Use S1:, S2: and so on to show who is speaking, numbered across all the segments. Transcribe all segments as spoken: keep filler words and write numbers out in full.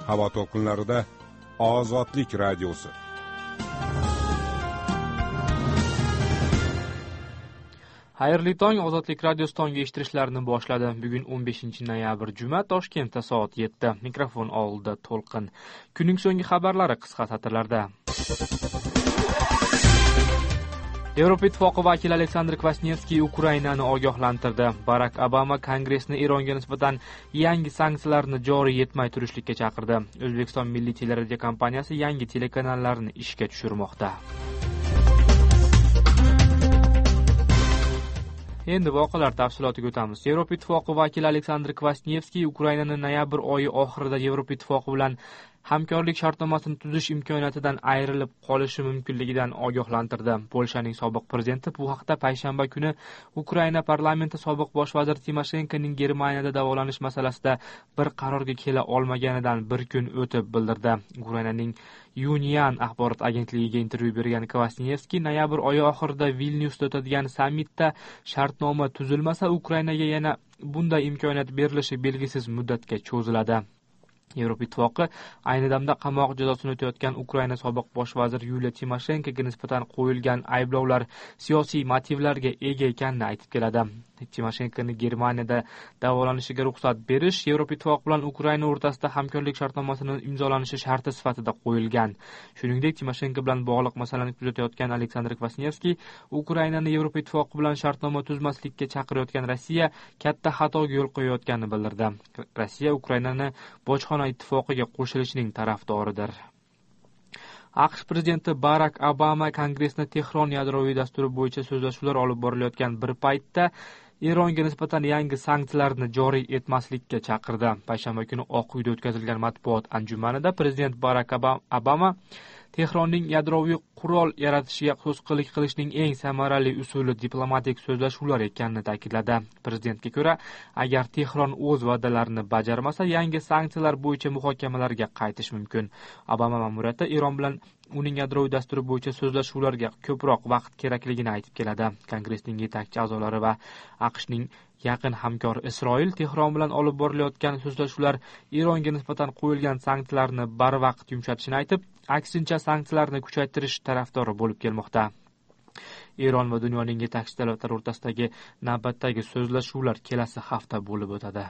S1: havo to'lqinlarida Ozodlik radiosi.
S2: Xayrli tong, Ozodlik radiosi tongi eshittirishlarni boshladi. Bugun o'n beshinchi noyabr juma, Toshkentda soat yetti. Mikrofon oldida To'lqin. Kunning so'nggi xabarlari qisqa satrlarda. Yevropa Ittifoqi vakili Aleksandr Kvasnievskiy Ukrainani ogohlantirdi. Barak Obama Kongressni Eronga nisbatan yangi sanksiyalarni joriy etmay turishlikka chaqirdi. O'zbekiston Milliy teleradio kompaniyasi yangi telekanallarni ishga tushirmoqda. Endi voqealar tafsilotiga o'tamiz. Yevropa Ittifoqi vakili Aleksandr Kvasnievskiy Ukrainani noyabr oyi oxirida Yevropa Ittifoqi bilan hamkorlik shartnomasini tuzish imkoniyatidan ayrilib qolishi mumkinligidan ogohlantirdi. Polshaning sobiq prezidenti bu haqda payshanba kuni Ukraina parlamenti sobiq bosh vaziri Timoshenkoning Germaniyada davolanish masalasida bir qarorga kela olmaganidan bir kun o'tib bildirdi. Ukrainaning Union axborot agentligiga intervyu bergan Kvasnievskiy noyabr oyi oxirida Vilnyusda o'tadigan sammitda shartnoma tuzilmasa Ukrainaga yana bunday imkoniyat berilishi belgisiz muddatga cho'ziladi. Yevropa Ittifoqi ayni damda qamoq jazosini o'tayotgan Ukraina sobiq bosh vaziri Yuliya Timoshenkoga nisbatan qo'yilgan ayblovlar siyosiy motivlarga ega ekanini aytib keladi. Timoshenkoni Germaniyada davolanishiga ruxsat berish Yevropa Ittifoqi bilan Ukraina o'rtasida hamkorlik shartnomasining imzolanishi sharti sifatida qo'yilgan. Shuningdek, Timoshenko bilan bog'liq masalani kuzatayotgan Aleksandr Kvasnievskiy Ukrainani Yevropa Ittifoqi bilan shartnoma tuzmaslikka chaqirayotgan Rossiya katta xatoga yo'l qo'yayotganini bildirdi. Rossiya Ukrainani bojxona ittifoqiga qo'shilishining tarafdoridir. AQSh prezidenti Barak Obama Kongressni Tehron yadroviy dasturi bo'yicha so'zlashuvlar olib borilayotgan bir paytda Eronga nisbatan yangi sanksiyalarni joriy etmaslikka chaqirdi. Payshanba kuni Oq uyda o'tkazilgan matbuot anjumanida prezident Barak Obama Tehronning yadroviy qurol yaratishiga to'sqinlik qilishning eng samarali usuli diplomatik so'zlashuvlar ekanini ta'kidladi. Prezidentga ko'ra, agar Tehron o'z va'dalarini bajarmasa, yangi sanksiyalar bo'yicha muhokamalarga qaytish mumkin. Obama ma'muriyati Eron bilan uning yadroviy dasturi bo'yicha so'zlashuvlarga ko'proq vaqt kerakligini aytib keladi. Kongressning yetakchi a'zolari va AQShning yaqin hamkori Isroil Tehron bilan olib borilayotgan so'zlashuvlar Eronga nisbatan qo'yilgan sanksiyalarni barvaqt yumshatishini aytib, aksincha sanksiyalarni kuchaytirish tarafdori bo'lib kelmoqda. Eron va dunyoning yetakchi davlatlari o'rtasidagi navbatdagi so'zlashuvlar kelasi hafta bo'lib o'tadi.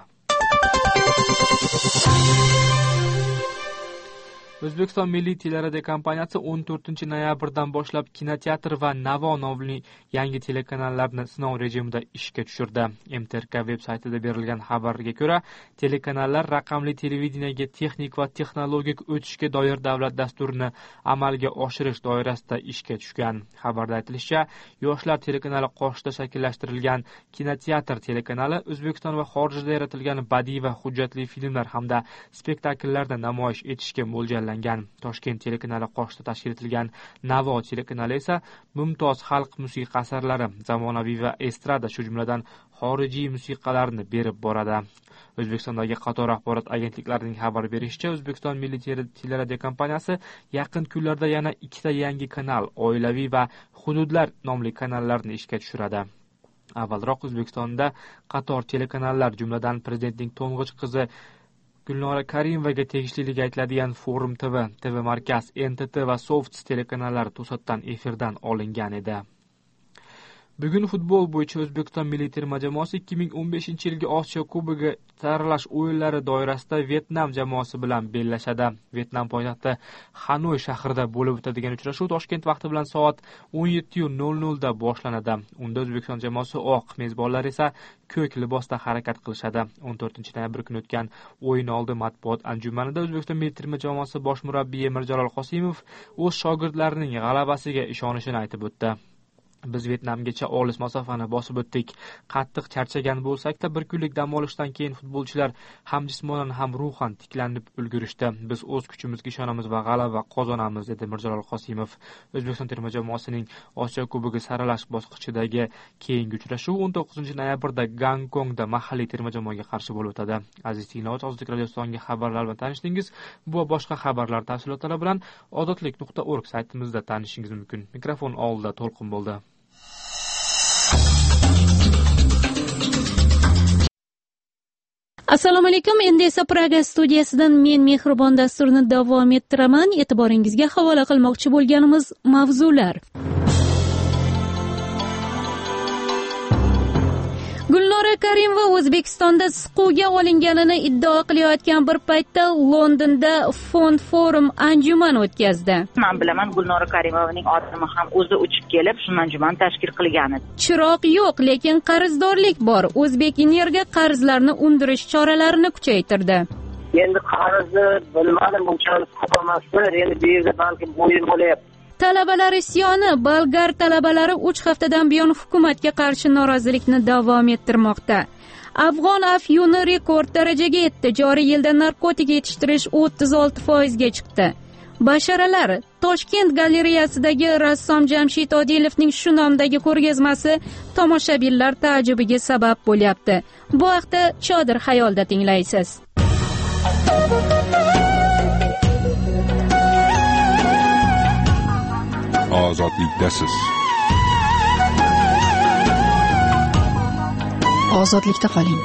S2: O'zbekiston Milliy teleradio kompaniyasi o'n to'rtinchi noyabrdan boshlab kinoteatr va Navo nomli yangi telekanallarni sinov rejimida ishga tushirdi. M T R K veb-saytida berilgan xabarga ko'ra, telekanallar raqamli televideniyega texnik va texnologik o'tishga doir davlat dasturini amalga oshirish doirasida ishga tushgan. Xabarda aytilishicha, Yoshlar telekanali qoshida shakllashtirilgan kinoteatr telekanali O'zbekiston va xorijda yaratilgan badiiy va hujjatli filmlar hamda spektakllarni namoyish etishga mo'ljallangan. Toshkent telekanali qoshida tashkil etilgan Navo telekanali esa mumtoz xalq musiqa asarlari, zamonaviy va estrada, shu jumladan xorijiy musiqalarni berib boradi. O'zbekistondagi qator axborot agentliklarining xabar berishicha, O'zbekiston Milliy teleradio kompaniyasi yaqin kunlarda yana ikkita yangi kanal, Oilaviy va Hududlar nomli kanallarni ishga tushiradi. Avvalroq O'zbekistonda qator telekanallar, jumladan prezidentning to'ng'ich qizi Gulnora Karimovaga tegishliligi aytiladigan Forum T V, T V Markaz, N T T va Softs telekanallari to'satdan efirdan olingan edi. Bugun futbol bo'yicha O'zbekiston milliy terma jamoasi ikki ming o'n beshinchi yilgi Osiyo Kubogi saralash o'yinlari doirasida Vietnam jamoasi bilan bellashadi. Vietnam poytaxti Hanoy shahrida bo'lib o'tadigan uchrashuv Toshkent vaqti bilan soat o'n yetti nol nol da boshlanadi. Unda O'zbekiston jamoasi oq, mezbonlar esa ko'k libosda harakat qilishadi. o'n to'rtinchi noyabr kuni o'tgan o'yin oldi matbuot anjumanida O'zbekiston milliy terma jamoasi bosh murabbiyi Mirjalol Qosimov o'z shogirdlarining g'alabasiga ishonishini aytib o'tdi. Biz Vietnamgacha olis masofani bosib o'tdik. Qattiq charchagan bo'lsak-da, bir kunlik dam olishdan keyin futbolchilar ham jismonan ham ruhan tiklanib ulgurishdi. Biz o'z kuchimizga ishonamiz va g'alaba qozonamiz, dedi Mirjalol Qosimov. O'zbekiston terma jamoasining Osiyo Kubogi saralash bosqichidagi keyingi uchrashuv o'n to'qqizinchi noyabrda Gonkongda mahalliy terma jamoaga qarshi bo'lib o'tadi. Aziz tinglovchi, Ozodlik radiosining xabarlari bilan tanishdingiz. Bu va boshqa xabarlar tafsilotlari bilan ozodlik nuqta org saytimizda tanishishingiz mumkin. Mikrofon oldida To'lqin bo'ldi.
S3: Assalomu alaykum. Endi esa Praga studiyasidan men Mehribon dasturni davom ettiraman. E'tiboringizga havola qilmoqchi bo'lganimiz mavzular. Gulnora Karimova O'zbekistonda siquvga olinganini iddao qilayotgan bir paytda Londonda Fond Forum anjuman o'tkazdi.
S4: Men bilaman, Gulnora Karimovaning odami ham o'zi uchib kelib, shu anjuman tashkil qilgan edi.
S3: Chiroq yo'q, lekin qarzdorlik bor. O'zbekenergo qarzlarni undirish choralarini kuchaytirdi.
S5: Endi qarzni bilmadim, bunchalik ko'p emasmi? Endi bu yerda balki bo'yin bo'lyapti.
S3: Talabalar isyoni. Bolgar talabalari uch haftadan buyon hukumatga qarshi norozilikni davom ettirmoqda. Afg'on afyuni rekord darajaga yetdi. Joriy yilda narkotik yetishtirish o'ttiz olti foizga chiqdi. Basharalar. Toshkent galereyasidagi rassom Jamshid Odilovning shu nomdagi ko'rgazmasi tomoshabinlar taajjubiga sabab bo'lyapti. Bu haqda Chodir xayolda tinglaysiz.
S1: Ozodlikdasiz.
S3: Ozodlikda qoling.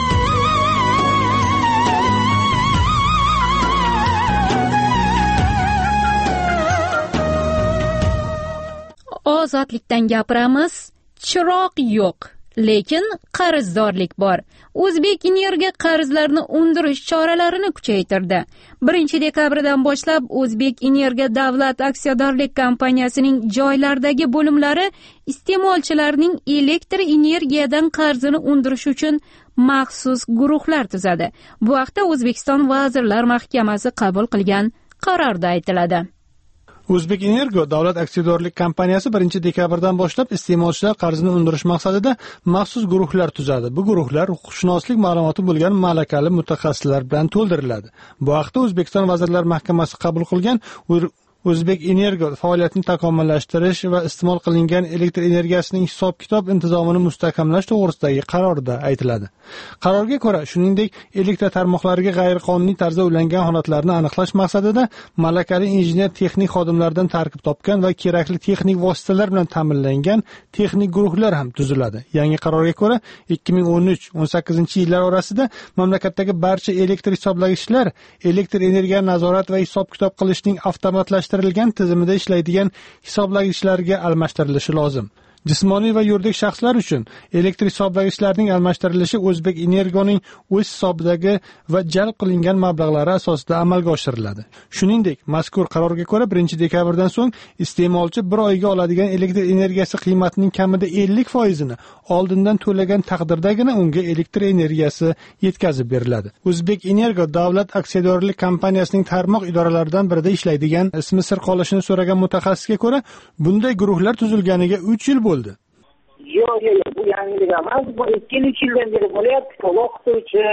S3: Ozodlikdan gapiramiz. Chiroq yo'q, lekin qarzdorlik bor. O'zbekenergo qarzlarni undirish choralarini kuchaytirdi. birinchi dekabrdan boshlab O'zbekenergo davlat aksiyadorlik kompaniyasining joylardagi bo'limlari iste'molchilarning elektr energiyadan qarzini undirish uchun maxsus guruhlar tuzadi. Bu haqda O'zbekiston Vazirlar Mahkamasi qabul qilgan qarorda aytiladi.
S6: O'zbekenergo davlat aksiyadorlik kompaniyasi birinchi dekabrdan boshlab iste'molchilar qarzini undirish maqsadida maxsus guruhlar tuzadi. Bu guruhlar huquqshunoslik ma'lumoti bo'lgan malakali mutaxassislar bilan to'ldiriladi. Bu haqda O'zbekiston Vazirlar Mahkamasi qabul qilgan O'zbekenergo faoliyatini takomillashtirish va iste'mol qilingan elektr energiyasining hisob-kitob intizomini mustahkamlash to'g'risidagi qarorda aytiladi. Qarorga ko'ra, shuningdek, elektr tarmoqlariga g'ayriqonuniy tarzda ulangan holatlarni aniqlash maqsadida malakali injener texnik xodimlardan tarkib topgan va kerakli texnik vositalar bilan ta'minlangan texnik guruhlar ham tuziladi. Yangi qarorga ko'ra, ikki ming o'n uch o'n sakkizinchi yillar orasida mamlakatdagi barcha elektr hisoblagichlar elektr energiyani nazorat va hisob-kitob qilishning avtomatlashtirilgan tizimida ishlaydigan hisoblagichlarga almashtirilishi lozim. Jismoniy va yuridik shaxslar uchun elektr hisoblagichlarning almashtirilishi O'zbekenergoning o'z hisobidagi va jalb qilingan mablag'lari asosida amalga oshiriladi. Shuningdek, mazkur qarorga ko'ra birinchi dekabrdan so'ng iste'molchi bir oyga oladigan elektr energiyasi qiymatining kamida ellik foizini oldindan to'lagan taqdirdagina unga elektr energiyasi yetkazib beriladi. O'zbekenergo davlat aksiyadorlik kompaniyasining tarmoq idoralaridan birida ishlaydigan, ismi sir qolishini so'ragan mutaxassisga ko'ra, bunday guruhlar tuzilganiga uch yil bo'ldi.
S5: Yo'q, yo'q, bu yangilik emas. Bu ikki yildan beri bo'lyapti. O'qituvchi,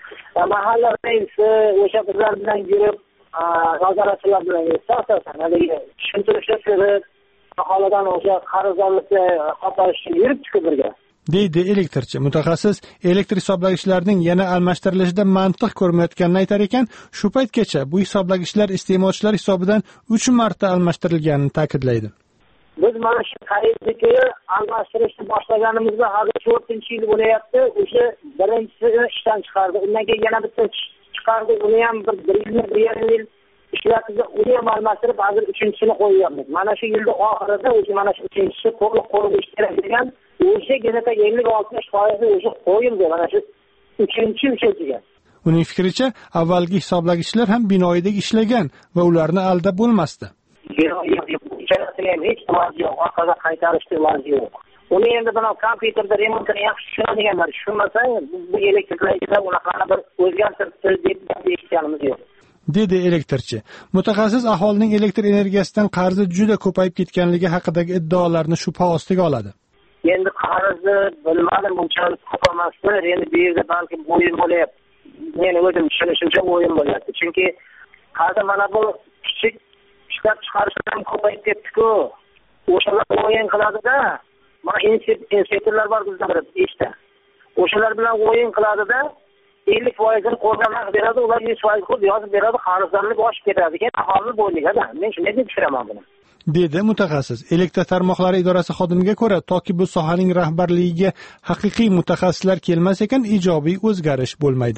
S5: mahalla raisi o'sha bizlar bilan yurib, nazoratchilar bilan asosan haligi tushuntirishlar berib, aholidan o'sha qarzdorlikni qo'tarishga yurib chiqib birga.
S6: deydi elektrchi. Mutaxassis elektr hisoblagichlarning yana almashtirilishida mantiq ko'rmayotganini aytar ekan, shu paytgacha bu hisoblagichlar iste'molchilar hisobidan uch marta almashtirilganini ta'kidlaydi.
S5: Biz mana shu xaridniki almashtirishni boshlaganimizda hozir to'rtinchi yil bo'layapti. O'sha birinchisini ishdan chiqardi. Undan keyin yana bitta chiqardi. Uni ham bir bir yil, bir yarim yil ishlatdi. Uni ham almashtirib, hozir uchinchisini qo'yyapmiz. Mana shu yilning oxirida o'sha mana shu uchinchisi to'liq qo'yib ish kerak degan, o'sha geneta ellik oltmish foiz o'sha qo'yildi mana shu uchinchi uchinchiga.
S6: Uning fikricha, avvalgi hisoblagichlar ham binoyidek ishlagan va ularni aldab bo'lmasdi.
S5: Hech iloji yo'q, orqaga qaytarishni iloji yo'q. Uni endi buni kompyuterda remontini yaxshi tushunadiganlar tushunmasang, bu elektriklar unaqa bir o'zgartirib deb eshitganimiz yo'q.
S6: dedi elektrchi. Mutaxassis aholining elektr energiyasidan qarzi juda ko'payib ketganligi haqidagi iddaolarni shubha ostiga oladi.
S5: Endi qarzni bilmadim, bunchalik ko'p emasmi? Endi bu yerda balki bo'yin bo'lyapti. Men o'zim tushunishimcha bo'yin bo'lyapti. Chunki hozir mana bu kichik ishlab chiqarishlar ko'payib ketdi-ku. O'shalar o'yin qiladi-da. Mana inspektorlar bor bizda ishda. O'shalar bilan o'yin qiladi-da, ellik foizini qo'ldan beradi, ular yuz foiz qo'yib yozib beradi, qarzdorlik oshib ketadi. Keyin aholi bo'ynida. Men shunday deb tushiraman buni.
S6: dedi mutaxassis. Elektr tarmoqlari idorasi xodimiga ko'ra, toki bu sohaning rahbarligiga haqiqiy mutaxassislar kelmas ekan, ijobiy o'zgarish bo'lmaydi.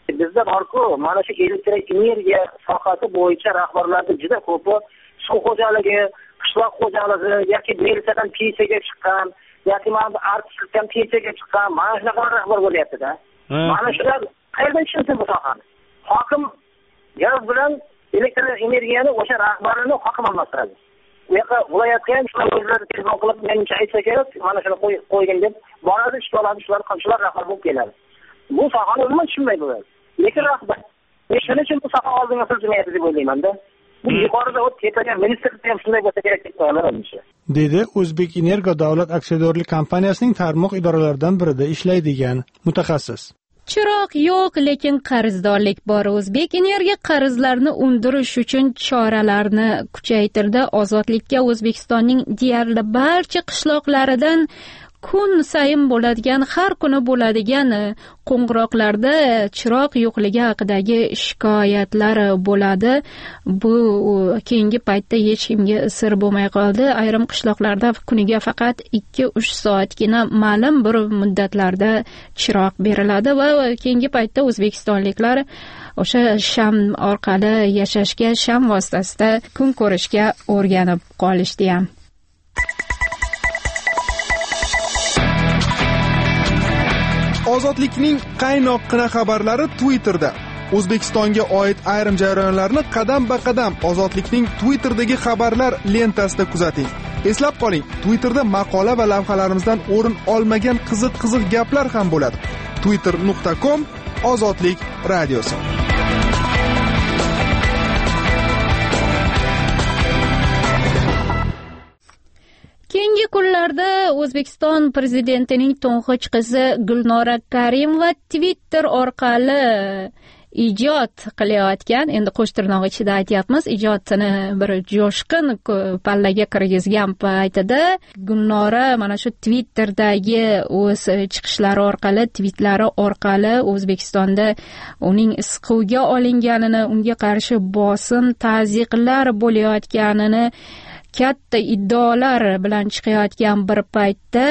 S5: bizda borku mana shu elektr energiya sohasi bo'yicha rahbarlarda juda ko'pi suv xo'jaligi, qishloq xo'jaligi yoki belsadan pensiyaga chiqqan yoki mana artistlikdan pensiyaga chiqqan mana shunaqa rahbar bo'lyapti-da. Mana shular qayerdan tushunsin bu sohani? Hokim gaz bilan elektr energiyani o'sha rahbarini hokim almashtiradi. Bu yoqqa viloyatga ham shular o'zlari telefon qilib menimcha aytsa kerak, mana shuni qo'ygin deb boradi, ish oladi, shular shular rahbar bo'lib keladi. Bu sohani umuman tushunmaydi ular. Lekin rahbar shuning uchun bu soha oldinga siljimayapti deb o'ylayman-da. Bu yuqorida o'tib ketgan ministerlik ham shunday bo'lsa kerak deb o'ylayman.
S6: Dedi O'zbek Energo davlat aksiyadorlik kompaniyasining tarmoq idoralaridan birida ishlaydigan mutaxassis.
S3: Chiroq yo'q, lekin qarzdorlik bor. O'zbek Energiya qarzlarni undirish uchun choralarni kuchaytirdi. Ozodlikka O'zbekistonning deyarli barcha qishloqlaridan kun sayin bo'ladigan, har kuni bo'ladigan qo'ng'iroqlarda chiroq yo'qligi haqidagi shikoyatlar bo'ladi. Bu keyingi paytda hech kimga sir bo'lmay qoldi. Ayrim qishloqlarda kuniga faqat ikki uch soatgina ma'lum bir muddatlarda chiroq beriladi va keyingi paytda o'zbekistonliklar o'sha sham orqali yashashga, sham vositasida kun ko'rishga o'rganib qolishdi ham.
S7: Ozodlikning qaynoqqina xabarlari Twitterda. O'zbekistonga oid ayrim jarayonlarni qadam-ba-qadam Ozodlikning Twitter'dagi xabarlar lentasida kuzating. Eslab qoling, Twitterda maqola va lavhalarimizdan o'rin olmagan qiziq-qiziq gaplar ham bo'ladi. twitter nuqta com Ozodlik radiosi.
S3: Keyingi kunlarda O'zbekiston prezidentining to'ng'ich qizi Gulnora Karimova Twitter orqali ijod qilayotgan, endi qo'sh tirnoq ichida aytyapmiz, ijodini bir jo'shqin pallaga kirgizgan paytida Gulnora mana shu Twitter'dagi o'z chiqishlari orqali, tweetlari orqali O'zbekistonda uning siquvga olinganini, unga qarshi bosim, ta'ziqlar bo'layotganini, katta iddaolar bilan chiqayotgan bir paytda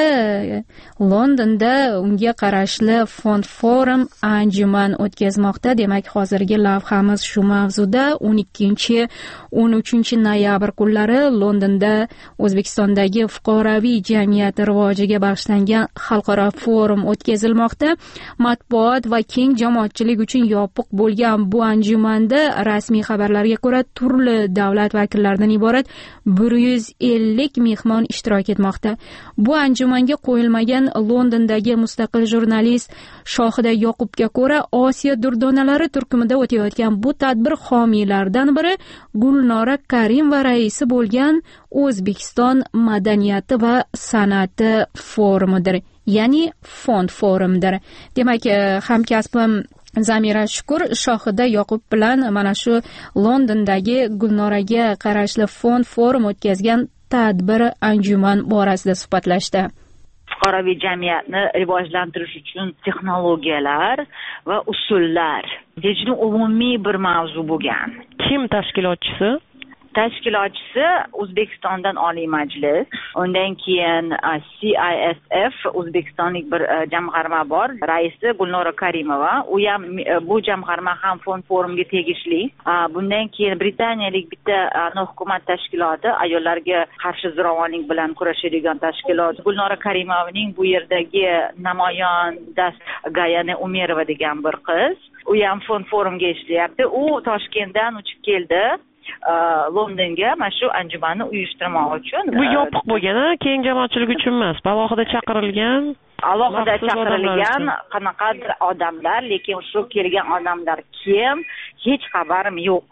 S3: Londonda unga qarashli Fond Forum anjuman o'tkazmoqda. Demak, hozirgi lavhamiz shu mavzuda. o'n ikkinchi o'n uchinchi noyabr kunlari Londonda O'zbekistondagi fuqaroviy jamiyat rivojiga bag'ishlangan xalqaro forum o'tkazilmoqda. Matbuot va keng jamoatchilik uchun yopiq bo'lgan bu anjumanda rasmiy xabarlarga ko'ra turli davlat vakillaridan iborat bir yuz ellik mehmon ishtirok etmoqda. Bu anjumanga qo'yilmagan Londondagi mustaqil jurnalist Shohida Yoqubga ko'ra, Osiyo durdonalari turkumida o'tayotgan bu tadbir homiylaridan biri Gulnora Karimova raisi bo'lgan O'zbekiston madaniyati va san'ati forumidir, ya'ni Fond forumdir. Demak, hamkasbim Zamira Shukur Shohida Yoqub bilan mana shu Londondagi Gulnoraga qarashli Fond forum o'tkazgan tadbir anjuman borasida suhbatlashdi.
S4: Fuqaroviy jamiyatni rivojlantirish uchun texnologiyalar va usullar juda umumiy bir mavzu bo'lgan.
S8: Kim tashkilotchisi?
S4: Tashkilotchisi O'zbekistondan Oliy Majlis, undan keyin C I S F O'zbekistonlik bir jamg'arma bor, raisi Gulnora Karimova, u ham bu jamg'arma ham Fond forumga tegishli. Bundan keyin Britaniyalik bitta nohukumat tashkiloti, ayollarga qarshi zo'ravonlik bilan kurashadigan tashkilot. Gulnora Karimovaning bu yerdagi namoyandasi Gayana Umerova degan bir qiz, u ham Fond forumga ishlayapti. U Toshkentdan uchib keldi Londonga mana shu anjumanni uyushtirmoq uchun.
S8: Bu yopiq bo'lgan, keng jamoatchilik uchun emas, alohida chaqirilgan.
S4: Alohida chaqirilgan qanaqadir odamlar, lekin shu kelgan odamlar kim? Hech xabarim yo'q.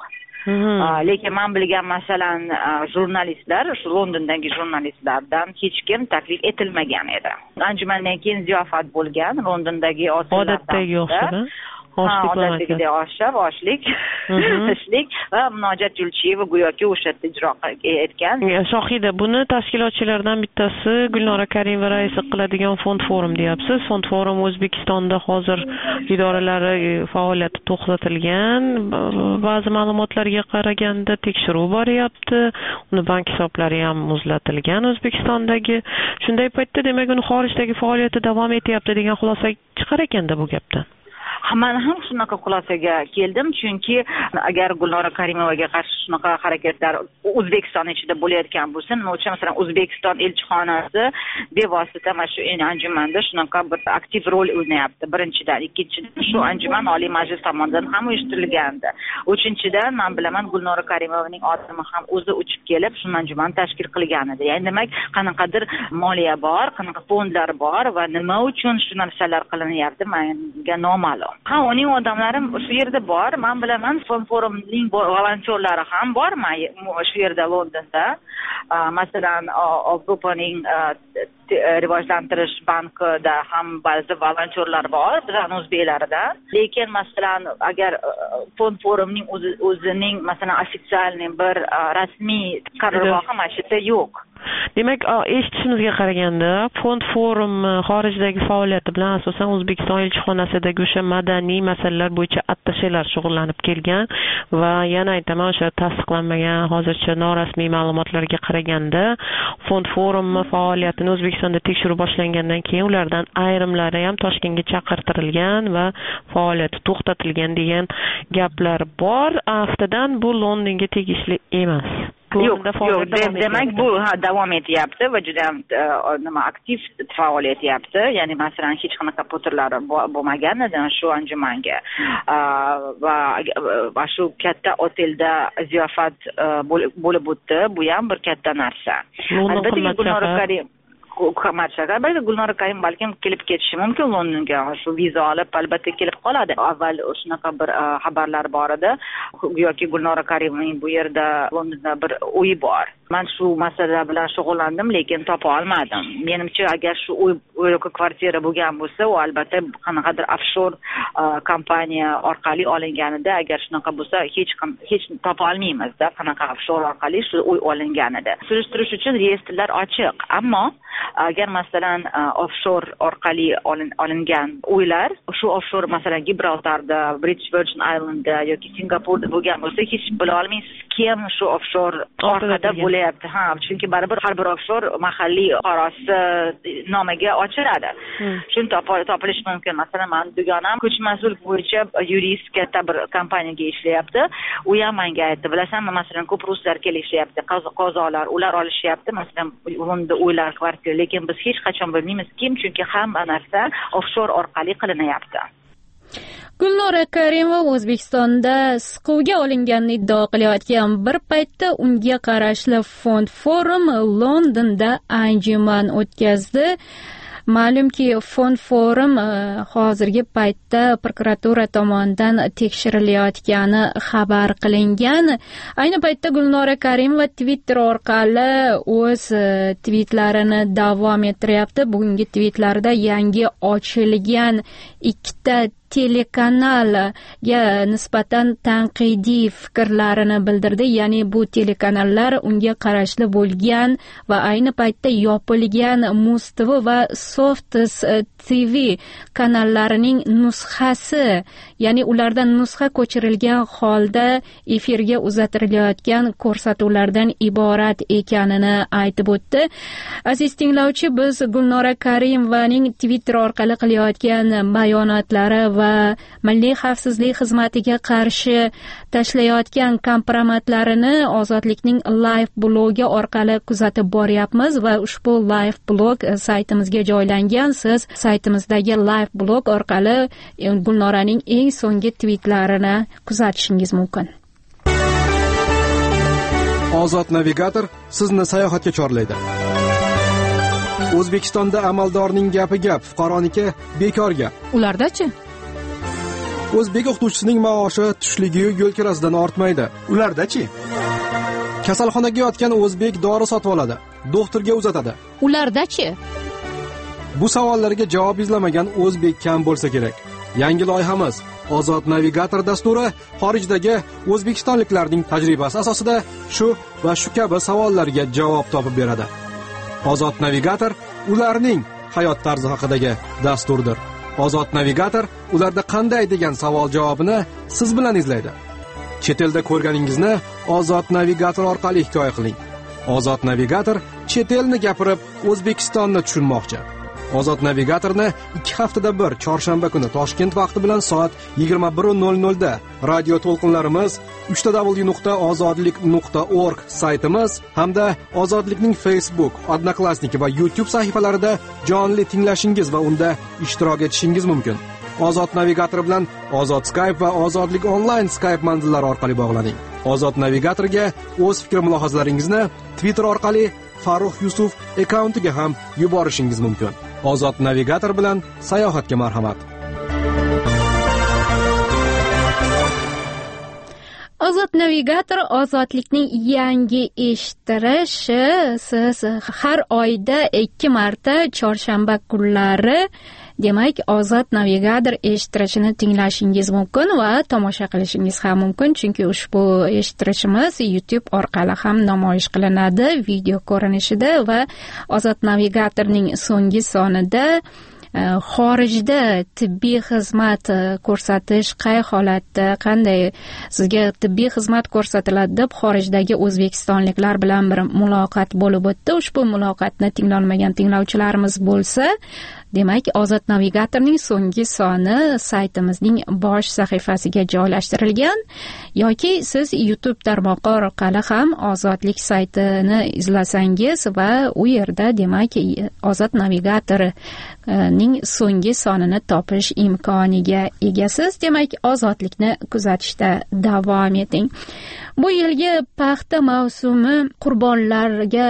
S4: Lekin men bilgan masalan jurnalistlar, shu Londondagi jurnalistlardan hech kim taklif etilmagan edi. Anjumandan keyin ziyofat bo'lgan Londondagi
S8: odatdagi o'xshab.
S4: Odatdagidek oshab, oshlik, tishlik va Munojat Julchiyeva go'yoki o'sha yerda ijro etgan.
S8: Shohida, buni tashkilotchilardan bittasi Gulnora Karimova raisi qiladigan Fond forum deyapsiz. Fond forum O'zbekistonda hozir idoralari faoliyati to'xtatilgan. Ba'zi ma'lumotlarga qaraganda tekshiruv boryapti. Uni bank hisoblari ham muzlatilgan O'zbekistondagi. Shunday paytda demak uni xorijdagi faoliyati davom etyapti degan xulosa chiqar ekanda bu gapdan.
S4: man ham shunaqa xulosaga keldim, chunki agar Gulnora Karimovaga qarshi shunaqa harakatlar O'zbekiston ichida bo'layotgan bo'lsa, nima uchun masalan O'zbekiston elchixonasi bevosita mana shu anjumanda shunaqa bir aktiv rol o'ynayapti. Birinchidan, ikkinchidan shu anjuman Oliy Majlis tomonidan ham uyushtirilgandi. Uchinchidan, men bilaman Gulnora Karimovaning odami ham o'zi uchib kelib shu anjuman tashkil qilgan edi. Ya'ni demak, qanaqadir moliya bor, qanaqa fondlar bor va nima uchun shu narsalar qilinyapti menga noma'lum. Ha, uning odamlari shu yerda bor. Men bilaman, Fond Forumning volontyorlari ham bor shu yerda Londonda. Masalan, Yevropaning rivojlantirish bankida ham ba'zi volontyorlar bor, bizning o'zbeklardan. Lekin masalan, agar Fond Forumning o'zining masalan ofitsialniy bir rasmiy qarorgohi mana shu yerda yo'q.
S8: Demak, eshitishimizga qaraganda, Fond Forum xorijdagi faoliyati bilan asosan O'zbekiston elchixonasidagi o'sha madaniy masalalar bo'yicha attashelar shug'ullanib kelgan va yana aytaman, o'sha tasdiqlanmagan hozircha norasmiy ma'lumotlarga qaraganda, Fond Forum faoliyatini O'zbekistonda tekshiruv boshlangandan keyin ulardan ayrimlari ham Toshkentga chaqirtirilgan va faoliyati to'xtatilgan degan gaplar bor. Aftidan bu Londonga tegishli emas.
S4: Yo'q, yo'q, demak bu davom etyapti va juda ham nima aktiv faoliyat etyapti. Ya'ni masalan hech qanaqa poterlar bo'lmagan edi shu anjumanga. Va shu katta otelda ziyofat bo'lib o'tdi. Bu ham bir katta narsa. Albatta Gulnora Karim qimmat shahar. Balki Gulnora Karim balkim kelib ketishi mumkin Londonga. Shu viza olib albatta kelib qoladi. Avval shunaqa bir xabarlar bor edi. Yoki Gulnora Karimning bu yerda Londonda bir uyi bor. Men shu masala bilan shug'ullandim, lekin topa olmadim. Menimcha, agar shu uy yoki kvartira bo'lgan bo'lsa, u albatta qanaqadir offshore kompaniya orqali olinganida, agar shunaqa bo'lsa, hech hech topa olmaymiz-da, qanaqa offshore orqali shu uy olinganida. Surishtirish uchun reyestrlar ochiq, ammo agar masalan offshore orqali olingan uylar, shu offshore masalan Gibraltarda, British Virgin Islandda yoki Singapurda bo'lgan bo'lsa, hech bila olmaysiz kim shu offshore orqada bo'layapti. Ha, chunki baribir har bir offshore mahalliy fuqarosi nomiga ochiladi. Shuni topilish mumkin. Masalan, men dugonam ko'chmas mulk bo'yicha yurist katta bir kompaniyaga ishlayapti. U ham menga aytdi, bilasanmi, masalan, ko'p ruslar kelishyapti, qozolar, ular olishyapti, masalan, unda uylar, kvartira, lekin biz hech qachon bilmaymiz kim, chunki hamma narsa offshore orqali qilinyapti.
S3: Gulnora Karimova O'zbekistonda siquvga olinganini iddao qilayotgan bir paytda unga qarashli Fond Forum Londonda anjuman o'tkazdi. Ma'lumki, Fond Forum hozirgi paytda prokuratura tomonidan tekshirilayotgani xabar qilingan. Ayni paytda Gulnora Karimova Twitter orqali o'z tweetlarini davom ettiryapti. Bugungi tweetlarida yangi ochilgan ikkita telekanalga nisbatan tanqidiy fikrlarini bildirdi. Ya'ni bu telekanallar unga qarashli bo'lgan va ayni paytda yopilgan Muz T V va Softis T V kanallarining nusxasi, ya'ni ulardan nusxa ko'chirilgan holda efirga uzatilayotgan ko'rsatuvlardan iborat ekanini aytib o'tdi. Aziz tinglovchi, biz Gulnora Karimovaning Twitter orqali qilayotgan bayonotlari va Milliy xavfsizlik xizmatiga qarshi tashlayotgan kompromatlarini Ozodlikning live blogi orqali kuzatib boryapmiz va ushbu live blog saytimizga joylangan. Siz saytimizdagi live blog orqali Gulnoraning eng so'nggi tweetlarini kuzatishingiz mumkin.
S9: Ozod navigator sizni sayohatga chorlaydi. O'zbekistonda amaldorning gapi gap, fuqaroniki bekor gap.
S3: Ulardachi?
S9: O'zbek o'qituvchisining maoshi tushligi yo'l kirasidan ortmaydi.
S6: Ulardachi?
S9: Kasalxonaga yotgan o'zbek dori sotib oladi, doktorga uzatadi.
S3: Ulardachi?
S9: Bu savollarga javob izlamagan o'zbek kam bo'lsa kerak. Yangi loyihamiz Ozod navigator dasturi xorijdagi o'zbekistonliklarning tajribasi asosida shu va shu kabi savollarga javob topib beradi. Ozod navigator ularning hayot tarzi haqidagi dasturdir. Ozod navigator ularda qanday degan savol javobini siz bilan izlaydi. Chet elda ko'rganingizni Ozod navigator orqali hikoya qiling. Ozod navigator chet elni gapirib O'zbekistonni tushunmoqchi. Ozod navigatorni ikki haftada bir chorshanba kuni Toshkent vaqti bilan soat yigirma bir nol nol da radio to'lqinlarimiz uch w nuqta ozodlik nuqta org saytimiz hamda Ozodlikning Facebook, Odnoklassniki va YouTube sahifalarida jonli tinglashingiz va unda ishtirok etishingiz mumkin. Ozod navigator bilan Ozod Skype va Ozodlik onlayn Skype manzillari orqali bog'laning. Ozod navigatorga o'z fikr-mulohazalaringizni Twitter orqali Farruh Yusuf akkauntiga ham yuborishingiz mumkin. Ozod navigator bilan sayohatga marhamat.
S3: Ozod navigator ozodlikning yangi eshittirishi siz har oyda ikki marta chorshanba kunlari demak Ozod navigator eshittirishini tinglashingiz mumkin va tomosha qilishingiz ham mumkin, chunki ushbu eshittirishimiz YouTube orqali ham namoyish qilinadi video ko'rinishida va Ozod navigatorning so'nggi sonida xorijda tibbiy xizmat ko'rsatish qay holatda, qanday sizga tibbiy xizmat ko'rsatiladi deb xorijdagi o'zbekistonliklar bilan bir muloqot bo'lib o'tdi. Ushbu muloqotni tinglolmagan tinglovchilarimiz bo'lsa, demak Ozod navigatorning so'nggi soni saytimizning bosh sahifasiga joylashtirilgan yoki siz YouTube tarmog'i orqali ham Ozodlik saytini izlasangiz va u yerda demak Ozod navigatorning so'nggi sonini topish imkoniga egasiz. Demak, ozodlikni kuzatishda davom eting. Bu yilgi paxta mavsumi qurbonlarga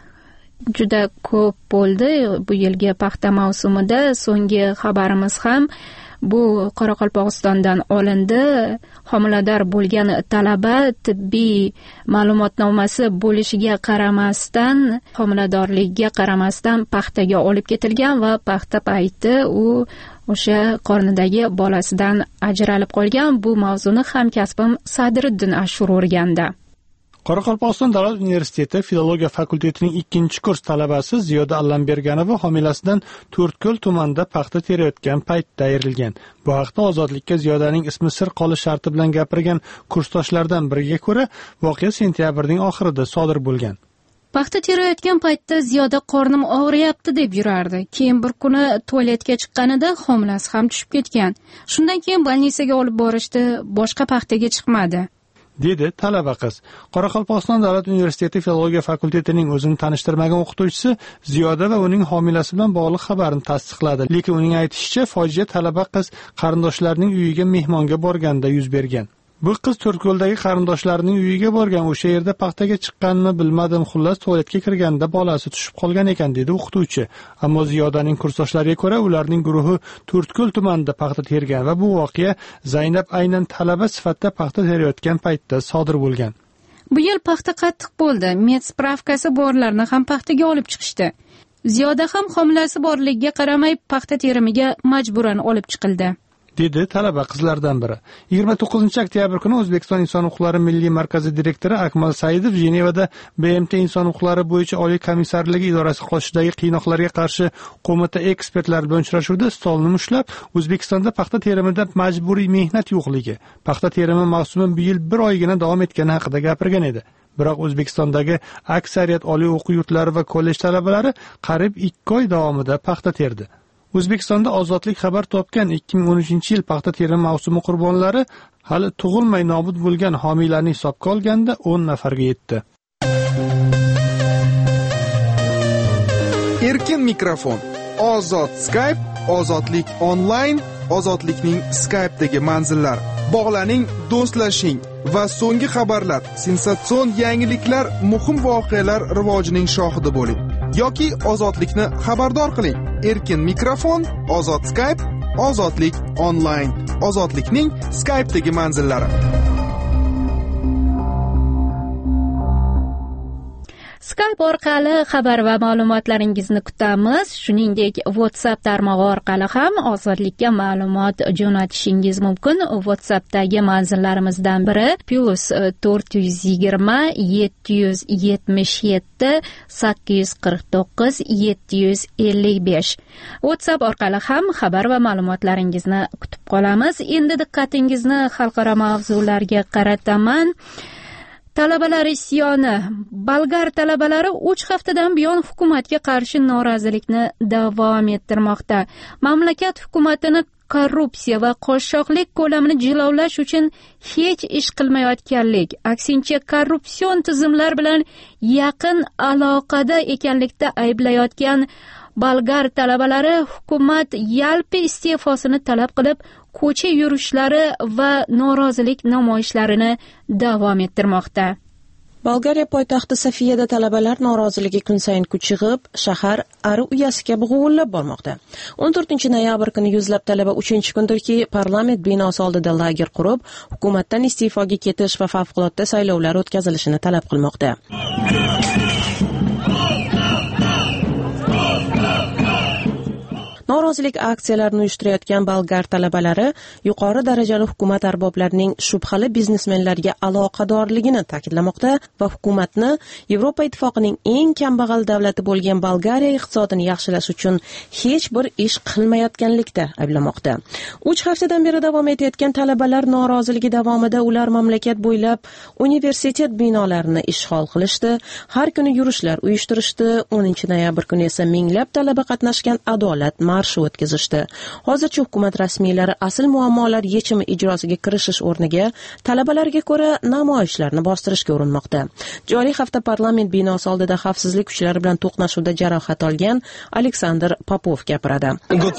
S3: juda ko'p bo'ldi. Bu yilgi paxta mavsumida so'nggi xabarimiz ham bu Qoraqalpog'istondan olindi. Homilador bo'lgan talaba tibbiy ma'lumotnomasi bo'lishiga qaramasdan, homiladorligiga qaramasdan paxtaga olib ketilgan va paxta payti u o'sha qornidagi bolasidan ajralib qolgan. Bu mavzuni hamkasbim Sadriddin Ashur o'rgandi.
S6: Qoraqalpog'iston davlat universiteti filologiya fakultetining ikkinchi kurs talabasi Ziyoda Allamberganova homilasidan To'rtko'l tumanida paxta terayotgan paytda ayrilgan. Bu haqda Ozodlikka Ziyodaning ismi sir qolish sharti bilan gapirgan kursdoshlardan biriga ko'ra, voqea sentyabrning oxirida sodir bo'lgan.
S3: Paxta terayotgan paytda Ziyoda qornim og'riyapti deb yurardi. Keyin bir kuni tualetga chiqqanida homilasi ham tushib ketgan. Shundan keyin больницаga olib borishdi, boshqa paxtaga chiqmadi,
S6: dedi talaba qiz. Qoraqalpog'iston davlat universiteti filologiya fakultetining o'zini tanishtirmagan o'qituvchisi Ziyoda va uning homilasi bilan bog'liq xabarni tasdiqladi. Lekin uning aytishicha, fojia talaba qiz qarindoshlarining uyiga mehmonga borganda yuz bergan. Bu qiz To'rtko'ldagi qarindoshlarining uyiga borgan, o'sha yerda paxtaga chiqqanini bilmadim, xullas tualetga kirganda bolasi tushib qolgan ekan, dedi o'qituvchi. Ammo Ziyodaning kursdoshlariga ko'ra, ularning guruhi To'rtko'l tumanida paxta tergan va bu voqea Zaynab aynan talaba sifatida paxta terayotgan paytda sodir bo'lgan.
S3: Bu yil paxta qattiq bo'ldi. Med spravkasi borlarni ham paxtaga olib chiqishdi. Ziyoda ham homilasi borligiga qaramay paxta terimiga majburan olib chiqildi,
S6: dedi talaba qizlardan biri. yigirma to'qqizinchi oktyabr kuni O'zbekiston Inson huquqlari milliy markazi direktori Akmal Saidov Jenevada B M T Inson huquqlari bo'yicha Oliy komissarligi idorasi qoshidagi qiynoqlarga qarshi qo'mita ekspertlari bilan uchrashuvda stolni mushlab, O'zbekistonda paxta terimida majburiy mehnat yo'qligi, paxta terimi mavsumi bu yil bir oygina davom etgani haqida gapirgan edi. Biroq O'zbekistondagi aksariyat oliy o'quv yurtlari va kollej talabalari qariyb ikki oy davomida paxta terdi. O'zbekistonda ozodlik xabar topgan ikki ming o'n uchinchi yil paxta terimi mavsumi qurbonlari hali tug'ilmay nobud bo'lgan homiylarni hisobga olganda o'n nafarga yetdi.
S7: Erkin mikrofon, Ozod Skype, Ozodlik onlayn, Ozodlikning Skype'dagi manzillari. Bog'laning, do'stlashing va so'nggi xabarlar, sensatsion yangiliklar, muhim voqealar rivojining shohidi bo'ling. Yoki Ozodlikni xabardor qiling. Erkin mikrofon, Ozod Skype, Ozodlik onlayn, Ozodlikning Skype'dagi manzillari.
S3: Skype orqali xabar va ma'lumotlaringizni kutamiz. Shuningdek, WhatsApp tarmog'i orqali ham Ozodlikka ma'lumot jo'natishingiz mumkin. WhatsAppdagi manzillarimizdan biri plus to'rt yuz yigirma yetti yuz yetmish yetti sakkiz yuz qirq to'qqiz yetti yuz ellik besh. WhatsApp orqali ham xabar va ma'lumotlaringizni kutib qolamiz. Endi diqqatingizni xalqaro mavzularga qarataman. Talabalar isyoni. Bolgar talabalari uch haftadan buyon hukumatga qarshi norozilikni davom ettirmoqda. Mamlakat hukumatini korrupsiya va qo'shoqlik ko'lamini jilovlash uchun hech ish qilmayotganlik, aksincha korrupsion tizimlar bilan yaqin aloqada ekanlikda ayblayotgan bolgar talabalari hukumat yalpi iste'fosini talab qilib, ko'cha yurishlari va norozilik namoyishlarini davom ettirmoqda.
S10: Bolgariya poytaxti Sofiyada talabalar noroziligi kun sayin kuchayib, shahar ari uyasi kabi g'uvillab bormoqda. o'n to'rtinchi noyabr kuni yuzlab talaba uchinchi kundirki parlament binosi oldida lager qurib, hukumatdan iste'foga ketish va favqulodda saylovlar o'tkazilishini talab qilmoqda. Norozilik aksiyalarini uyushtirayotgan bolgar talabalari yuqori darajali hukumat arboblarining shubhali biznesmenlarga aloqadorligini ta'kidlamoqda va hukumatni Yevropa ittifoqining eng kambag'al davlati bo'lgan Bolgariya iqtisodini yaxshilash uchun hech bir ish qilmayotganlikda ayblamoqda. uch haftadan beri davom etayotgan talabalar noroziligi davomida ular mamlakat bo'ylab universitet binolarini ishg'ol qilishdi, har kuni yurishlar uyushtirishdi. o'ninchi noyabr kuni esa minglab talaba qatnashgan adolat marshi o'tkazishdi. Hozircha hukumat rasmiylari asl muammolar yechimi ijrosiga kirishish o'rniga talabalarga ko'ra namoyishlarni bostirishga urinmoqda. Joriy hafta parlament binosi oldida xavfsizlik kuchlari bilan to'qnashuvda jarohat olgan Aleksandr Popov gapiradi.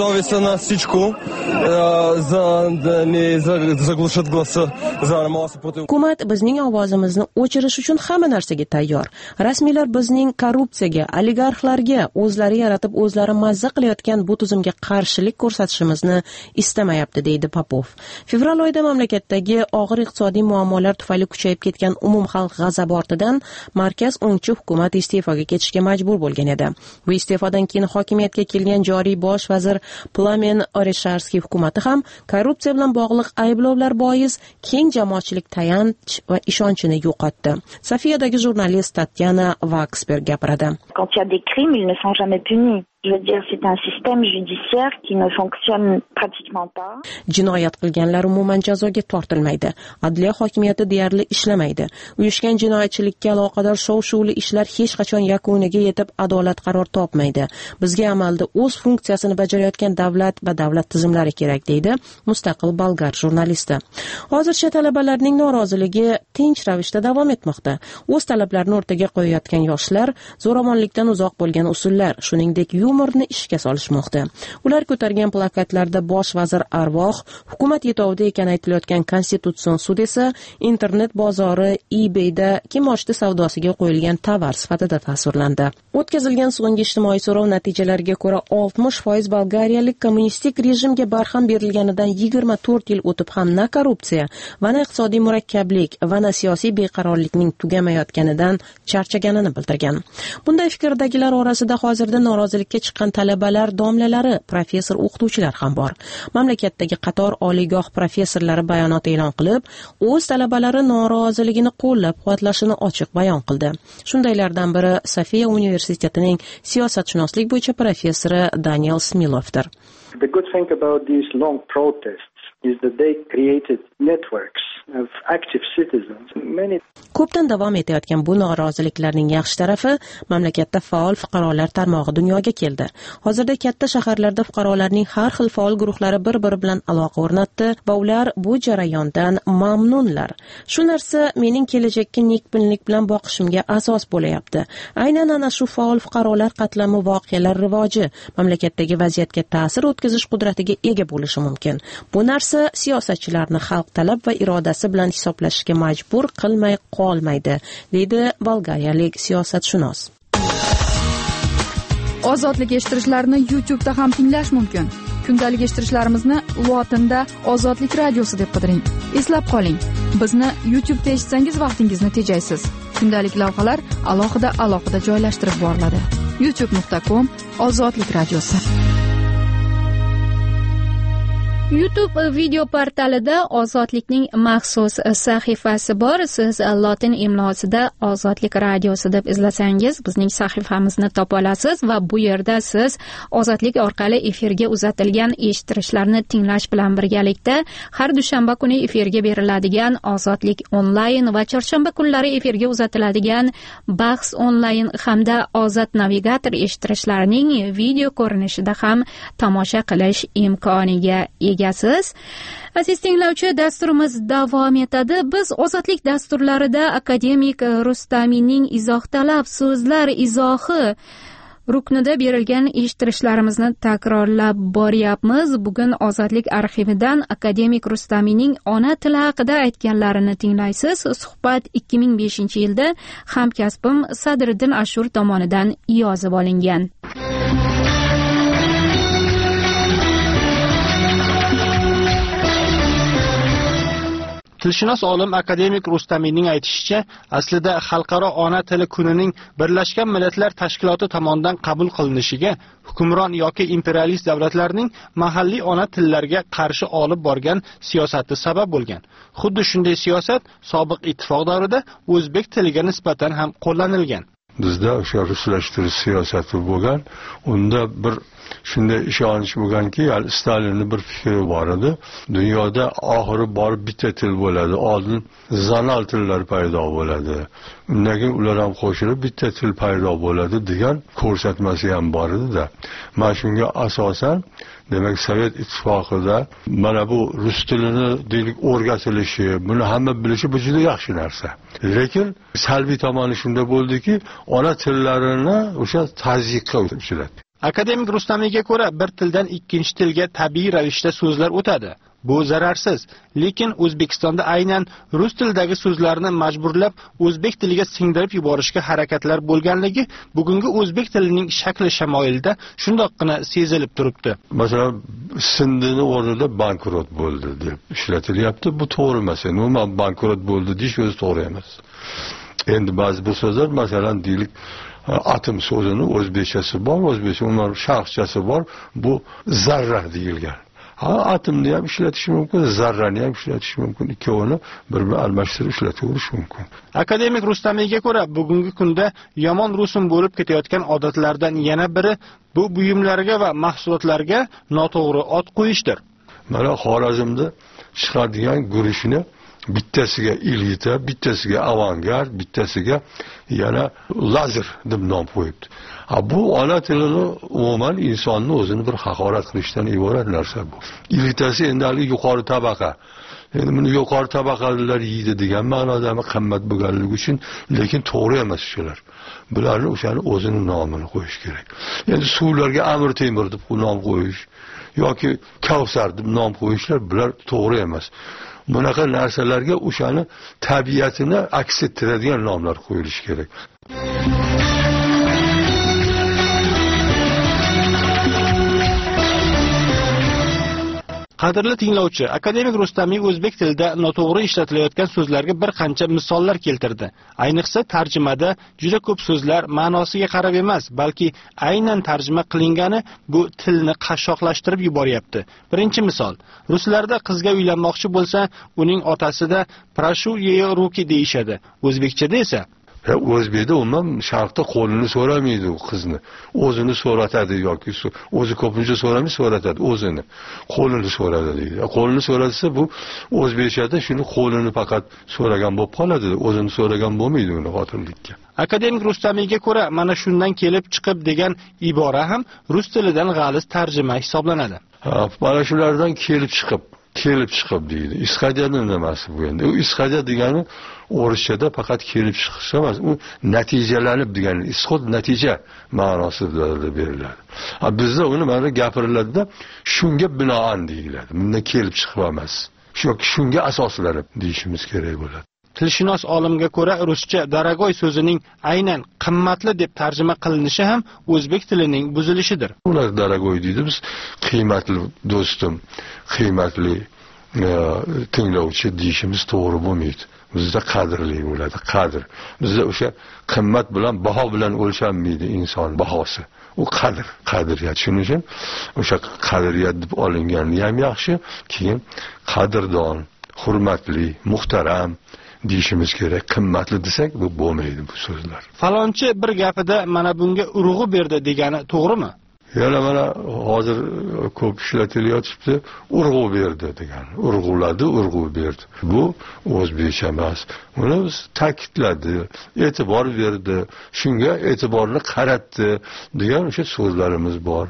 S10: Hukumat bizning ovozimizni o'chirish uchun hamma narsaga tayyor. Rasmiylar bizning korrupsiyaga, oligarxlarga o'zlari yaratib o'zlari mazza qilayotgan bu tizimga qarshilik ko'rsatishimizni istamayapti, deydi Popov. Fevral oyida mamlakatdagi og'ir iqtisodiy muammolar tufayli kuchayib ketgan umumxalq g'azabi ortidan markaz o'ngchi hukumat iste'foga ketishga majbur bo'lgan edi. Bu iste'fodan keyin hokimiyatga kelgan joriy bosh vazir Plamen Oresharskiy hukumati ham korrupsiya bilan bog'liq ayblovlar bois keng jamoatchilik tayanch va ishonchini yo'qotdi. Sofiyadagi jurnalist Tatyana Vaksberg gapiradi.
S11: Quand il y a des crimes, ils ne sont jamais punis. Je veux dire, c'est un système judiciaire qui ne fonctionne pratiquement pas.
S10: Jinoyat qilganlar umuman jazoga tortilmaydi. Adliya hokimiyati deyarli ishlamaydi. Uyushgan jinoyatchilikka aloqador shov-shuvli ishlar hech qachon yakuniga yetib adolat qaror topmaydi. Bizga amalda o'z funksiyasini bajarayotgan davlat va davlat tizimlari kerak, deydi mustaqil bolgar jurnalisti. Hozircha talabalarning noroziligi tinch ravishda davom etmoqda. O'z talablarini o'rtaga qo'yayotgan yoshlar zo'ravonlikdan uzoq bo'lgan usullar, shuningdek yumorni ishga solishmoqda. Ular ko'targan plakatlarda bosh vazir Arvoh, hukumat yetovida ekan aytilayotgan konstitutsion sud esa internet bozori eBayda kimoshdi savdosiga qo'yilgan tovar sifatida tasvirlandi. O'tkazilgan so'nggi ijtimoiy so'rov natijalariga ko'ra oltmish foiz bolgariyalik kommunistik rejimga barham berilganidan yigirma to'rt yil o'tib ham na korrupsiya, va na iqtisodiy murakkablik va na siyosiy beqarorlikning tugamayotganidan charchaganini bildirgan. Bunday fikrdagilar orasida hozirda norozilikka chiqqan talabalar domlalari, professor o'qituvchilar ham bor. Mamlakatdagi qator oliygoh professorlari bayonot e'lon qilib, o'z talabalari noroziligini qo'llab-quvvatlashini ochiq bayon qildi. Shundaylardan biri Sofiya universitetining siyosatshunoslik bo'yicha professori Daniel Smilovdir.
S12: The good thing about these long protests is that they created networks of active citizens. Many
S10: Ko'pdan davom etayotgan bu noroziliklarning yaxshi tarafi mamlakatda faol fuqarolar tarmog'i dunyoga keldi. Hozirda katta shaharlarda fuqarolarning har xil faol guruhlari bir-biri bilan aloqa o'rnatdi va ular bu jarayondan mamnunlar. Shu narsa mening kelajakka nekbinlik bilan boqishimga asos bo'layapti. Aynan ana shu faol fuqarolar qatlami voqealar rivoji mamlakatdagi vaziyatga ta'sir o'tkazish qudratiga ega bo'lishi mumkin. Bu narsa siyosatchilarni xalq talab va irodasi bilan hisoblashishga majbur qilmay qolmaydi, deydi bolgariyalik siyosatshunos.
S13: Ozodlik eshittirishlarni YouTube'da ham tinglash mumkin. Kundalik eshittirishlarimizni lotinda Ozodlik radiosi deb qidiring. Eslab qoling, bizni YouTube'da eshitsangiz vaqtingizni tejaysiz. Kundalik lavhalar alohida alohida joylashtirib boriladi. youtube nuqta com Ozodlik radiosi.
S3: YouTube video portalida Ozodlikning maxsus sahifasi bor. Siz lotin imlosida Ozodlik radiosi deb izlasangiz bizning sahifamizni topa olasiz va bu yerda siz Ozodlik orqali efirga uzatilgan eshittirishlarni tinglash bilan birgalikda har dushanba kuni efirga beriladigan Ozodlik onlayn va chorshanba kunlari efirga uzatiladigan bahs onlayn hamda Ozod navigator eshittirishlarining video ko'rinishida ham tomosha qilish imkoniga egasiz. Aziz tinglovchi, dasturimiz davom etadi. Biz Ozodlik dasturlarida akademik Rustaminning izoh talab so'zlar izohi ruknida berilgan eshittirishlarimizni takrorlab boryapmiz. Bugun Ozodlik arxividan akademik Rustaminning ona tili haqida aytganlarini tinglaysiz. Suhbat ikki ming beshinchi yilda hamkasbim Sadriddin Ashur tomonidan yozib olingan.
S14: Tilshunos olim akademik Rustaminning aytishicha, aslida xalqaro ona tili kunining Birlashgan Millatlar Tashkiloti tomonidan qabul qilinishiga hukmron yoki imperialist davlatlarning mahalliy ona tillarga qarshi olib borgan siyosati sabab bo'lgan. Xuddi shunday siyosat sobiq ittifoq davrida o'zbek tiliga nisbatan ham qo'llanilgan.
S15: Bizda o'sha ruslashtirish siyosati bo'lgan, unda bir shunday ishonch bo'lganki, Stalinning bir fikri bor edi. Dunyoda oxiri borib bitta til bo'ladi. Oldin zonal tillar paydo bo'ladi. Undan keyin ular ham qo'shilib bitta til paydo bo'ladi degan ko'rsatmasi ham bor edi-da. Mana shunga asosan, demak, Sovet ittifoqida mana bu rus tilini deylik o'rgatilishi, buni hamma bilishi bu juda yaxshi narsa. Lekin salbiy tomoni shunda bo'ldiki, ona tillarini o'sha tazyiqqa uchradi.
S14: Akademik Rustamiyga ko'ra, bir tildan ikkinchi tilga tabiiy ravishda so'zlar o'tadi. Bu zararsiz, lekin O'zbekistonda aynan rus tilidagi so'zlarni majburlab o'zbek tiliga singdirib yuborishga harakatlar bo'lganligi bugungi o'zbek tilining shakli shamoilida shundoqqina sezilib turibdi.
S15: Masalan, Sindini o'rnida bankrot bo'ldi deb ishlatilyapti. Bu to'g'ri emas. Umuman bankrot bo'ldi deyish o'zi to'g'ri emas. Endi ba'zi bu so'zlar, masalan, deylik atom so'zini o'zbekchasi bor, o'zbekcha umuman sharqchasi bor. Bu zarra deyilgan. Ha, atomni ham ishlatish mumkin, zarrani ham ishlatish mumkin. Ikkovini bir-birini almashtirib ishlataverish mumkin.
S14: Akademik Rustamiyga ko'ra, bugungi kunda yomon rusum bo'lib ketayotgan odatlardan yana biri bu buyumlarga va mahsulotlarga noto'g'ri ot qo'yishdir.
S15: Mana Xorazmda chiqadigan guruchni bittasiga elita, bittasiga avangard, bittasiga yana lazer deb nom qo'yibdi. Ha, bu ona tilini umuman insonni o'zini bir haqorat qilishdan iborat narsa bu. Elitasi endi yuqori tabaqa. Endi buni yuqori tabaqalar yeydi degan ma'noda qimmat bo'lganligi uchun, lekin to'g'ri emas shular. Bularni o'shani o'zini nomini qo'yish kerak. Endi suvlarga Amir Temur deb nom qo'yish yoki Kavsar deb nom qo'yishlar bular to'g'ri emas. Bunaqa narsalarga o'shani tabiatini aks ettiradigan nomlar qo'yilishi kerak.
S14: Qadrli tinglovchi, akademik Rustamiy o'zbek tilida noto'g'ri ishlatilayotgan so'zlarga bir qancha misollar keltirdi. Ayniqsa tarjimada juda ko'p so'zlar ma'nosiga qarab emas, balki aynan tarjima qilingani bu tilni qashshoqlashtirib yuboryapti. Birinchi misol, ruslarda qizga uylanmoqchi bo'lsa, uning otasida "Proshu yeye ruki" deyishadi. O'zbekchada esa
S15: Ya o'zbekda umuman sharqda qo'lini so'ramaydi u qizni. O'zini so'ratadi yoki o'zi ko'pincha so'ramay so'ratadi o'zini. Qo'lini so'radi deydi. Qo'lini so'ratsa bu o'zbekchada shuni qo'lini faqat so'ragan bo'lib qoladi. O'zini so'ragan bo'lmaydi uni xotinlikka.
S14: Akademik Rustamiyga ko'ra, mana shundan kelib chiqib degan ibora ham rus tilidan g'aliz tarjima hisoblanadi.
S15: Ha, mana shulardan kelib chiqib kelib chiqib deydi. Isqadiyani nimasi bu endi? U isqadiya degani o'rischada faqat kelib chiqish emas, u natijalanib degani, isqod natija ma'nosida beriladi. Ha, bizda uni mana gapiriladi-da, shunga binoan deyiladi. Bundan kelib chiqib emas. Yoki shunga asoslanib deyishimiz kerak bo'ladi.
S14: Tilshunos olimga ko'ra, ruscha daragoy so'zining aynan qimmatli deb tarjima qilinishi ham o'zbek tilining buzilishidir.
S15: Ular daragoy deydi, biz qiymatli do'stim, qiymatli tinglovchi deyishimiz to'g'ri bo'lmaydi. Bizda qadrli bo'ladi, qadr. Bizda o'sha qimmat bilan, baho bilan o'lchanmaydi inson bahosi. U qadr, qadriyat. Shuning uchun o'sha qadriyat deb olingani ham yaxshi, keyin qadrdon, hurmatli, muhtaram deyishimiz kerak. Qimmatli desak, bu bo'lmaydi bu so'zlar.
S14: Falonchi bir gapida mana bunga urg'u berdi degani to'g'rimi?
S15: Yana mana hozir ko'p ishlatilayotibdi, urg'u berdi degan. Urg'uladi, urg'u berdi. Bu o'zbekcha emas. Uni ta'kidladi, e'tibor berdi, shunga e'tiborni qaratdi degan o'sha so'zlarimiz bor.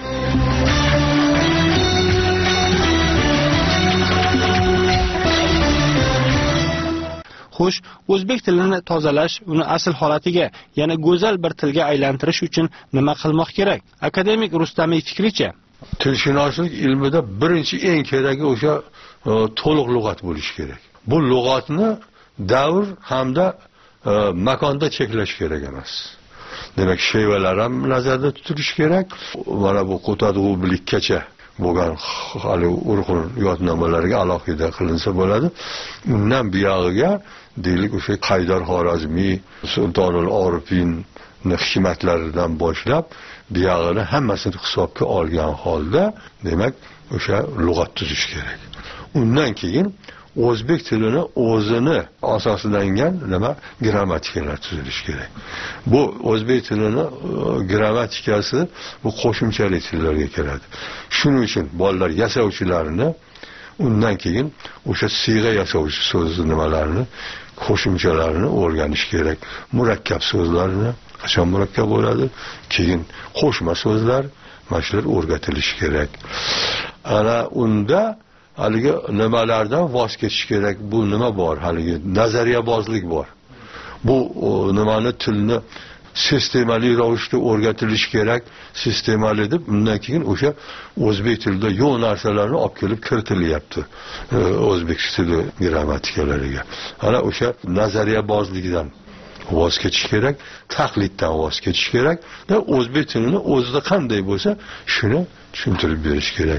S14: Xo'sh, o'zbek tilini tozalash, uni asl holatiga, yana go'zal bir tilga aylantirish uchun nima qilmoq kerak? Akademik Rustamiy fikricha,
S15: tilshunoslik ilmida birinchi eng keragi o'sha to'liq lug'at bo'lishi kerak. Bu lug'atni davr hamda makonda cheklash kerak emas. Demak, shevalar ham nazarda tutilishi kerak. Mana bu qo'tadg'ubilikkacha bo'lgan hali urg'un yodnomalarga alohida qilinsa bo'ladi. Undan buyog'iga deylik o'sha Qaydar Xorazmiy, Sultonul Orifin hikmatlaridan boshlab buyog'ini hammasini hisobga olgan holda, demak, o'sha lug'at tuzish kerak. Undan keyin o'zbek tilini o'zini asoslangan nima grammatikalar tuzilishi kerak. Bu o'zbek tilini grammatikasi bu qo'shimchali tillarga kiradi. Shuning uchun bolalar yasovchilarini, undan keyin o'sha siyg'a yasovchi so'z nimalarini, qo'shimchalarini o'rganish kerak. Murakkab so'zlarni, qachon murakkab bo'ladi, keyin qo'shma so'zlar, mashlar o'rgatilishi kerak. Ana unda haligi nimalardan voz kechish kerak? Bu nima bor? Haligi nazariyabozlik bor. Bu nimani tilni sistemali ravishda o'rgatilish kerak, sistemali deb, undan keyin o'sha o'zbek tilida yo'q narsalarni olib kelib kiritilyapti o'zbek tili grammatikalariga. Ana o'sha nazariyabozlikdan voz kechish kerak, taqliddan voz kechish kerak va o'zbek tilini o'zida qanday bo'lsa, shuni tushuntirib berish kerak.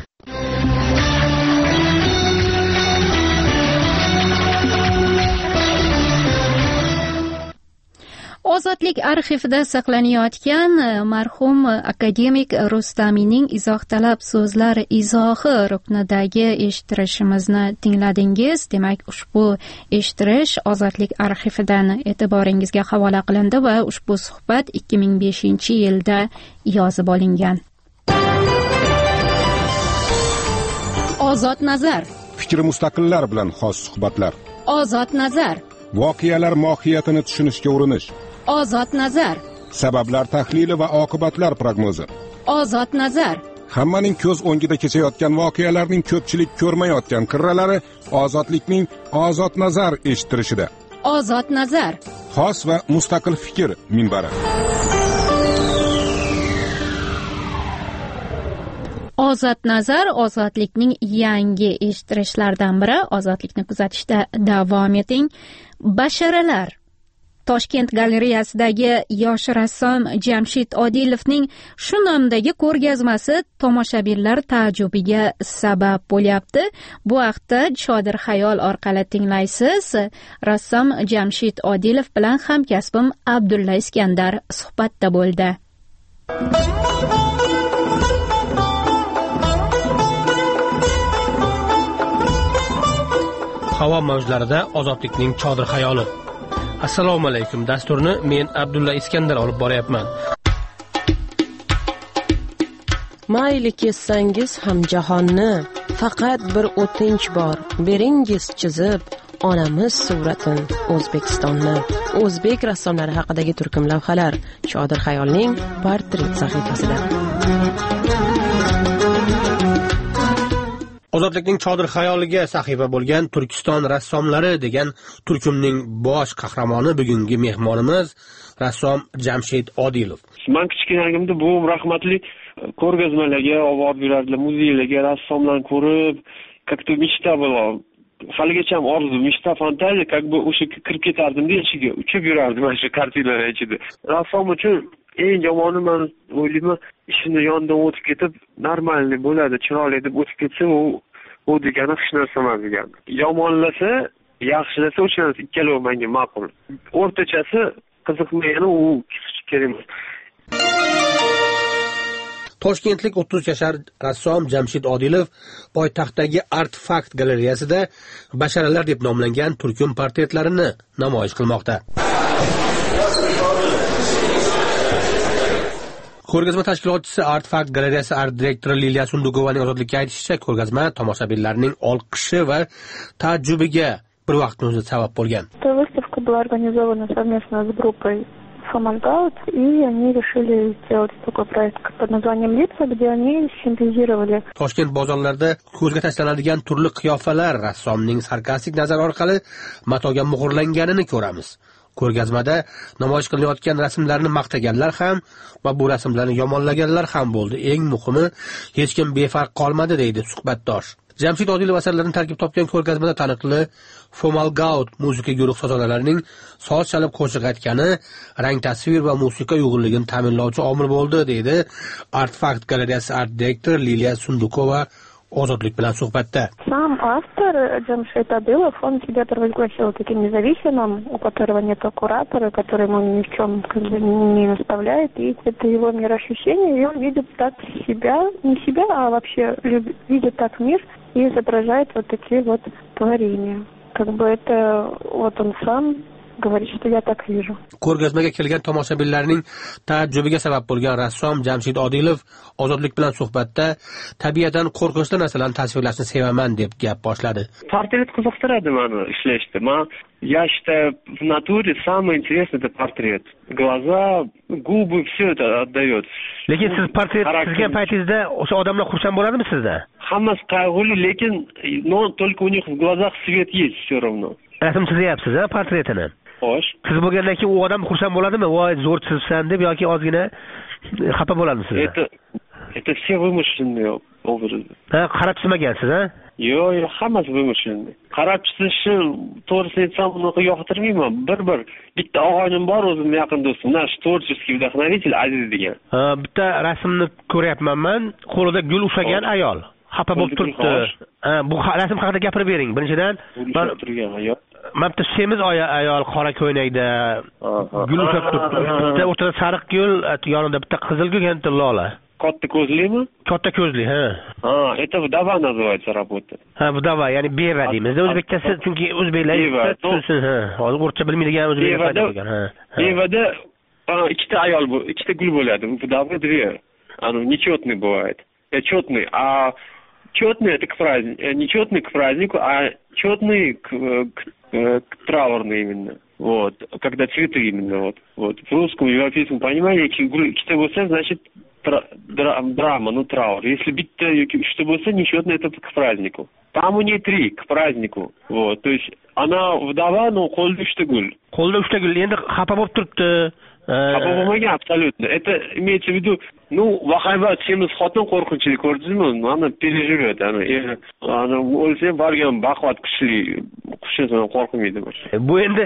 S3: Ozodlik arxivida saqlanayotgan marhum akademik Rustamiyning izoh talab so'zlari izohi ruknidagi eshittirishimizni tingladingiz. Demak, ushbu eshittirish Ozodlik arxividan e'tiboringizga havola qilindi va ushbu suhbat ikki ming beshinchi yilda yozib olingan. Ozod nazar.
S1: Fikri mustaqillar bilan xos suhbatlar.
S3: Ozod nazar.
S1: Voqealar mohiyatini tushunishga urinish.
S3: Ozod nazar.
S1: Sabablar tahlili va oqibatlar prognozi.
S3: Ozod nazar.
S1: Hammaning ko'z o'ngida kechayotgan voqealarning ko'pchilik ko'rmayotgan qirralari ozodlikning ozod nazar eshittirishida.
S3: Ozod nazar.
S1: Xos va mustaqil fikr minbari.
S3: Ozod nazar ozodlikning yangi eshittirishlaridan biri. Ozodlikni kuzatishda davom eting. Basharalar. Toshkent galeriyasidagi yosh rassom Jamshid Odilovning shu nomdagi ko'rgazmasi tomoshabinlar ta'jubiga sabab bo'lyapti. Bu haqda Chodir xayol orqali tinglaysiz. Rassom Jamshid Odilov bilan hamkasbim Abdulla Iskandar suhbatda bo'ldi.
S16: Havo mavjlarida ozodlikning Chodir xayoli. Assalomu alaykum. Dasturni men Abdulla Iskandar olib boryapman.
S10: Mayli kessangiz ham jahonni, faqat bir o'tinch bor. Beringiz chizib onamiz suratin O'zbekistonni. O'zbek rassomlari haqidagi turkum lavhalar Chodir xayolning portret sahifasida.
S16: Ozodlikning Chodir xayoliga sahifa bo'lgan Turkiston rassomlari degan turkumning bosh qahramoni bugungi mehmonimiz rassom Jamshid Odilov.
S17: Men kichkinaligimda buvim rahmatli ko'rgazmalarga olib borib yurardilar, muzeylarga rassomlarni ko'rib, как-то mechta bo'lgan. Haligacha ham orzu, mechta fantaziya, как бы o'sha kirib ketardim-da ichiga, uchib yurardim mana shu kartinalar ichida. Rassom uchun eng yomoni men o'ylayman, ishini yonidan o'tib ketib, normalniy bo'ladi, chiroyli deb o'tib ketsa, u u degani hech narsa emas degani. Yomonlasa, yaxshilasa o'sha narsa ikkalovi menga ma'qul. O'rtachasi qiziqmaydi, u kerak emas.
S16: Toshkentlik o'ttiz uch yashar rassom Jamshid Odilov poytaxtdagi Artefakt galereyasida basharalar deb nomlangan turkum portretlarini namoyish qilmoqda. Ko'rgazma tashkilotchisi Artefakt galereyasi art direktori Liliya Sundukovaning ozodlikka aytishicha, ko'rgazma tomoshabinlarning olqishi va taajjubiga bir vaqtning o'zida sabab bo'lgan.
S11: Выставка была организована совместно с группой Фомальгаут, и они решили сделать такой проект под названием «Лица», где они синтезировали.
S16: Toshkent bozorlarida ko'zga tashlanadigan turli qiyofalar rassomning sarkastik nazari orqali matoga muhrlanganini ko'ramiz. Ko'rgazmada namoyish qilinayotgan rasmlarni maqtaganlar ham va bu rasmlarni yomonlaganlar ham bo'ldi. Eng muhimi, hech kim befarq qolmadi, deydi suhbatdosh. Jamshid Odilov asarlarini tarkib topgan ko'rgazmada taniqli Fomalgaut musiqa guruh sozandalarining soz chalib qo'shiq aytgani rang tasvir va musiqa uyg'unligini ta'minlovchi omil bo'ldi, deydi Artefakt galereyasi art direktori Liliya Sundukova ozodlik bilan suhbatda.
S11: Сам автор Джамшид Адилов, он себя провозгласил таким независимым, у которого нет куратора, который ему ни в чем как бы не наставляет, и это его мироощущение, и он видит так себя, не себя, а вообще любит, видит так мир и изображает вот такие вот творения. Как бы это вот он сам говорит, что я так вижу.
S16: Ko'rgazmaga kelgan tomoshabinlarning taajjubiga sabab bo'lgan rassom Jamshid Odilov ozodlik bilan suhbatda tabiatan qo'rqinchli narsalarni tasvirlashni sevaman deb gap boshladi.
S17: Portret qiziqtiradi meni ishlashda. Men я считаю, в натуре самое интересное это портрет. Глаза, губы, все это отдает.
S16: Lekin siz portret chizgan paytingizda o'sha odamlar xursand bo'ladimi sizda?
S17: Hammasi qayg'uli, lekin но только у них в глазах свет есть все равно.
S16: Rasm chizyapsiz, ha, portretini.
S17: Xo'sh.
S16: Siz bo'lgandan keyin u odam xursand bo'ladimi? Voy, zo'r chizsan deb yoki ozgina xafa bo'ladimi siz?
S17: Это это все вымышленные образы.
S16: Ha, qarab chizmagansiz, ha?
S17: Yo'q, yo'q, hammasi вымышленный. Qarab chizishni to'g'risini aytsam, unaqa yoqtirmayman. Bir-bir bitta og'aynim bor, o'zim yaqin do'stim. Nash tворческий вдохновитель Aziz degan.
S16: Ha, bitta rasmni ko'ryapman men, qo'lida gul ushlagan ayol. Xafa bo'lib turibdi. Ha, bu rasm haqida gapirib bering. Birinchidan, men
S17: turgan ayol.
S16: Men bitta semiz ayol qora ko'ynakda gul ushlab turibdi. Bitta o'rtada sariq gul, yonida bitta qizil gul, yana lola.
S17: Katta ko'zlimi?
S16: Katta ko'zli, ha.
S17: Ha, это вдова называется работа.
S16: Ha, vdova, ya'ni beva deymiz. O'zbekchasi, chunki o'zbeklar tushunsin, ha. Hozir o'rcha bilmaydigan o'zbeklar paydo bo'lgan, ha.
S17: Bevada ikkita ayol bu, ikkita gul bo'ladi. Vdova две. Оно нечетный бывает. Четный, а четный это к празднику, нечетный к празднику, а четный к, к, к траурный именно. Вот, когда цветы именно вот. Вот в русском, европейском понимании, ikkita bo'lsa, значит драма, ну траур. Если bitta что bo'lsa, нечетный это к празднику. Там у нее три к празднику. Вот, то есть она вдова, но qo'lda uchta gul.
S16: Qo'lda uchta gul. Endi xafa bo'lib turibdi.
S17: Xafa bo'lmagan абсолютно. Это имеется в виду, ну, vahaybat semiz xotin qo'rqinchli ko'rdingizmi? Mana переживет, ana, ana o'lsa borgan baquvvat kuchli qushdan qo'rqmaydi.
S16: Bu endi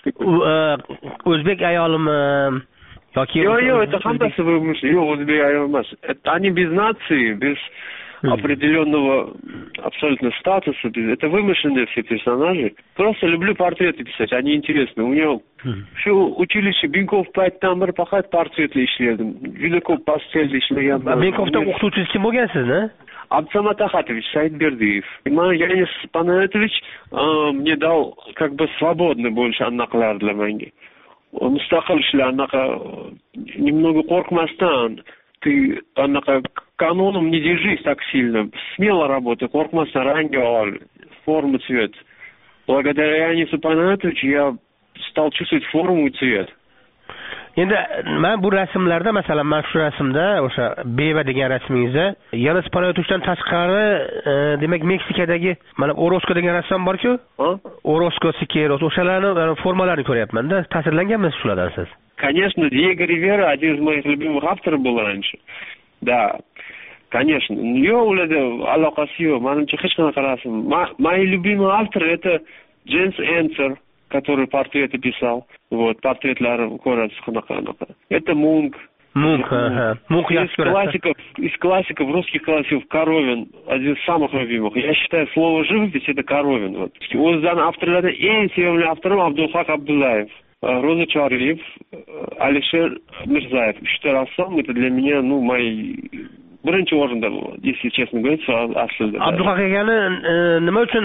S16: o'zbek ayolimi yoki
S17: yo'q, yo'q, это hammasi bo'lmush. Yo'q, o'zbek ayol emas. Это они без нации, без определенного абсолютно статуса. Это вымышленные все персонажи. Просто люблю портреты писать, они интересны. У него shu училище Бенков paytdan bir faqat portretli ishladim. Juda ko'p pastelda ishlaganman.
S16: Benkovda o'qituvchingiz kim bo'lgan sizni?
S17: Абдсамат Ахатович Саидбердиев. Янис Панатович мне дал как бы свободно больше anaqalar для menga. Mustaqil ishlar, anaqa немного qo'rqmasdan, ты anaqa каноном не держись так сильно. Смело работай, qo'rqmasdan rangi ol, форму, цвет. Благодаря Янису Панатовичу я стал чувствовать форму и цвет.
S16: Endi men bu rasmlarda, masalan, men shu rasmda o'sha beva degan rasmingizda Yanis Panayotovdan tashqari, demak, Meksikadagi mana Orozco degan rassom bor-ku, Orozco, Siqueiros, o'shalarning formalarini ko'ryapman-da. Ta'sirlanganmisiz shulardan siz?
S17: Конечно, Диего Ривера один из моих любимых авторов был раньше. Да. Конечно. Yo'q, ularda aloqasi yo'q. Menimcha hech qanaqa rasm. Мои любимые авторы это Джеймс Энсер, который портреты писал. Вот, портретлары ko'rasiz qanaqa-qanaqa. Это Мунк,
S16: Мук, ага. Мук я
S17: из классиков, из классиков, русских классиков Коровин, один из самых любимых. Я считаю, слово «живопись» — это Коровин. Вот. O'zidan avtorlardan eng sevimli avtorim Abdulhaq Abdullayev, Roza Chorliyev, Alisher Mirzayev. Uchta rassom — это для меня, ну, мои birinchi o'rinda bu, если честно говорить, aslida.
S16: Abdulhaq akani nima uchun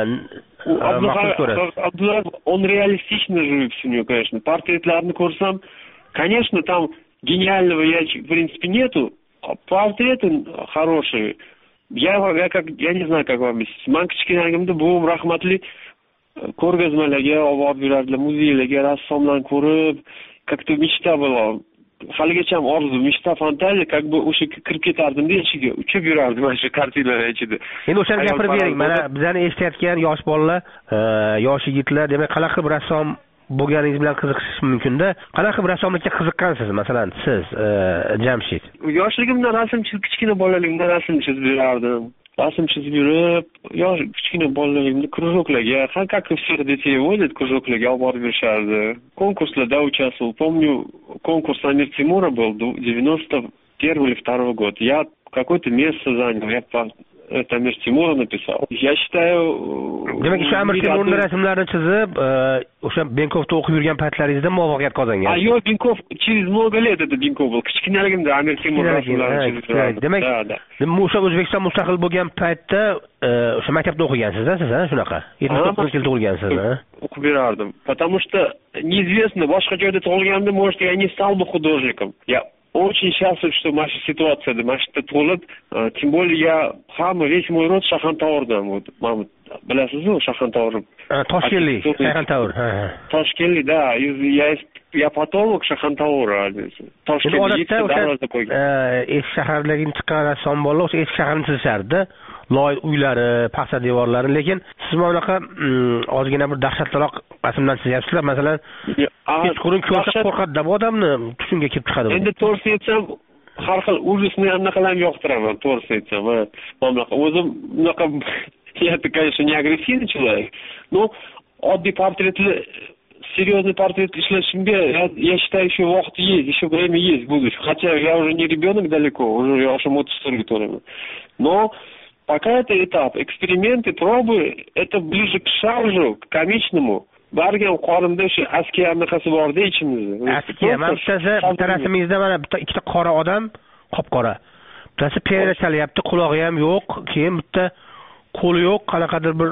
S17: Abdullayev, он реалистичный живопись у него, конечно. Портретlarni ko'rsam, конечно, там гениального я, в принципе, нету. Портреты хорошие. Я, я, как, я не знаю, как вам объяснить. Man kichkinaligimda buvim rahmatli ko'rgazmalarga olib yurardilar, muzeylarga rassomlarni ko'rib, как-то mechta было. Haligacha ham orzu, mechta fantaziya, как бы o'sha kirib ketardim-da ichiga, uchib yurardim mana shu kartinalar ichida.
S16: Endi o'shani gapirib bering. Mana bizani eshitayotgan yosh bolalar, yosh yigitlar, demak, qanaqa qilib rassom bo'lganingiz bilan qiziqishingiz mumkinda. Qanaqa qilib rassomlikka qiziqqansiz, masalan, siz, Jamshid?
S17: Yoshligimdan rasm chizib, kichkina bolaligimdan rasm chizib yurardim. Rasm chizib yurib, yosh kichkina bolaligimda кружокlarga, как и всех детей водят, кружокlarga olib borib yurishardi. Konkurslarda участвовал. Помню, конкурс Амир Тимура был девяносто первого или второго года. Я какое-то место занял. Я это Амир Тимура написал. Я считаю...
S16: Demak, shu Amir Timurning rasmlarini chizib, o'sha Benkovda o'qib yurgan paytlaringizda muvaffaqiyat qozongan.
S17: А yo, Benkov через много лет это Benkov был. Kichkinaligimda Amir Timur rasmlarini chizib.
S16: Demak, o'sha O'zbekiston mustaqil bo'lgan paytda o'sha maktabda o'qigansiz-a, siz, ha, shunaqa? yetmish to'qqizinchi yilda tug'ilgansiz, ha?
S17: O'qib yurardim. Потому что неизвестно, boshqa joyda tug'ilganimda, может, я не стал бы художником. Я очень счастлив, что наша ситуация, наша тулып, тем более я hamma весь мой род Shahantavurdan, вот, мама, bilasizmi Shahantavur?
S16: Toshkentlik, Shahantavur, ha.
S17: Toshkentlik, да, я я потомок Shahantavura. Toshkentda darvoza qo'ygan.
S16: Eski shaharlardan chiqqan rassom bolalar o'sha eski shaharni chizishardi. Loy uylari, paxsa devorlari, lekin siz mana bunaqa ozgina bir dahshatliroq rasmlar chizyapsizlar. Masalan, kechqurun ko'rsa qo'rqadi, bu odamni tushunga kelib chiqadi.
S17: Endi to'g'risini aytsam, har xil ужасный anaqalarni yoqtiraman, to'g'risini aytsam. Mana o'zim bunaqa, я, конечно, не агрессивный человек, но oddiy portretli, серьезный портрет ishlashimga, я, я считаю, еще вaqt есть, еще время есть в будущем. Хотя я уже не ребенок далеко, уже я уже o'ttiz to'rtga to'laman. Но пока это этап, эксперименты, пробы, это ближе к шаржу, к комичному. Bargan qorimda o'sha askiya anaqasi borda ichimizda.
S16: Askiya, mana bittasi rasmingizda mana bitta ikkita qora odam, qop-qora. Bittasi pianino chalyapti, qulog'i ham yo'q, keyin bitta qo'li yo'q, qanaqadir bir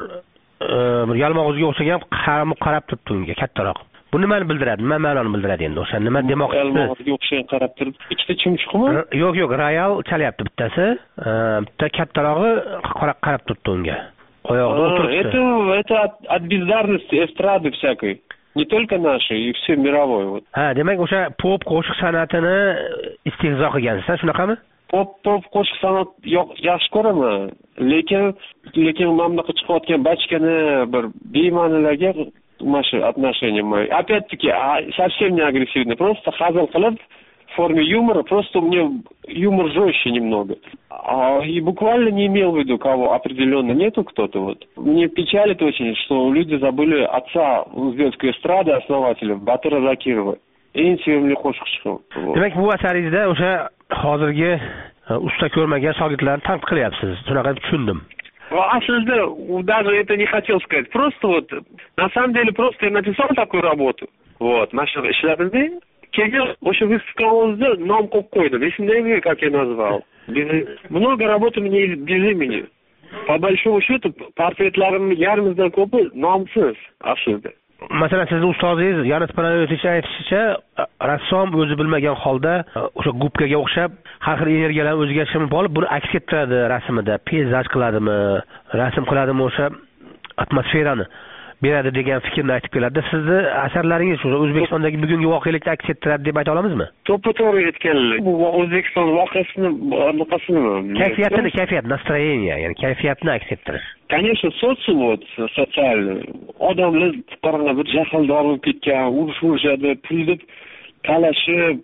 S16: bir yalmog'izga o'xshagan qarab qarab turibdi unga kattaroq. Bu nimani bildiradi? Nima ma'noni bildiradi endi? O'sha nima demoqchisiz?
S17: Yalmog'izga o'xshagan qarab turib, ikkita chumchuqmi?
S16: Yo'q, yo'q, royal chalyapti bittasi, bitta kattarog'i qarab turibdi unga.
S17: Это, это от, от бездарности эстрады всякой. Не только нашей, и все мировой. Вот.
S16: Ha, demak o'sha pop qo'shiq san'atini istehzo qilgansiz, shunaqami?
S17: Pop pop qo'shiq san'at yaxshi ko'raman, lekin lekin mana bunaqa chiqayotgan bachkani bir bema'nilarga mana shu отношение moje. Опять-таки, совсем не агрессивно, просто hazil qilib в форме юмора, просто у меня юмор жестче немного. А, и буквально не имел в виду кого определенно, нету кто-то вот. Мне печалит очень, что люди забыли отца узбекской эстрады, основателя Батыра Закирова. Eng sevimli qo'shiqchi.
S16: Demak, bu asaringizda o'sha hozirgi usta ko'rmagan shogirdlarni tanqid qilyapsiz. Shunaqa deb tushundim.
S17: Aslida, даже это не хотел сказать. Просто вот, на самом деле, просто я написал такую работу. Вот, наша ishlarni keyin o'sha выставка o'zida nom qo'yib qo'ydim. Esimda, как я назвал. Много работы у меня без имени. По большому счету, portretlarimning yarmidan ko'pi nomsiz aslida.
S16: Masalan, sizning ustozingiz Yanis Panayotovich aytishicha, rassom o'zi bilmagan holda o'sha gubkaga o'xshab har xil energiyalarni o'ziga shimib olib, buni aks ettiradi rasmida. Peyzaj qiladimi, rasm qiladimi, o'sha atmosferani beradi degan fikrni aytib keladi. Sizni asarlaringiz shu O'zbekistondagi bugungi voqelikni aks ettiradi deb ayta olamizmi?
S17: To'ppa-to'g'ri aytganlar. Bu O'zbekiston voqeasini, anaqasini,
S16: kayfiyatini, kayfiyat, настроение, ya'ni kayfiyatni aks ettirish.
S17: Конечно, sotsium вот sotsial. Odamlar qarana bir jahldor bo'lib ketgan, urushishadi, pul deb talashib,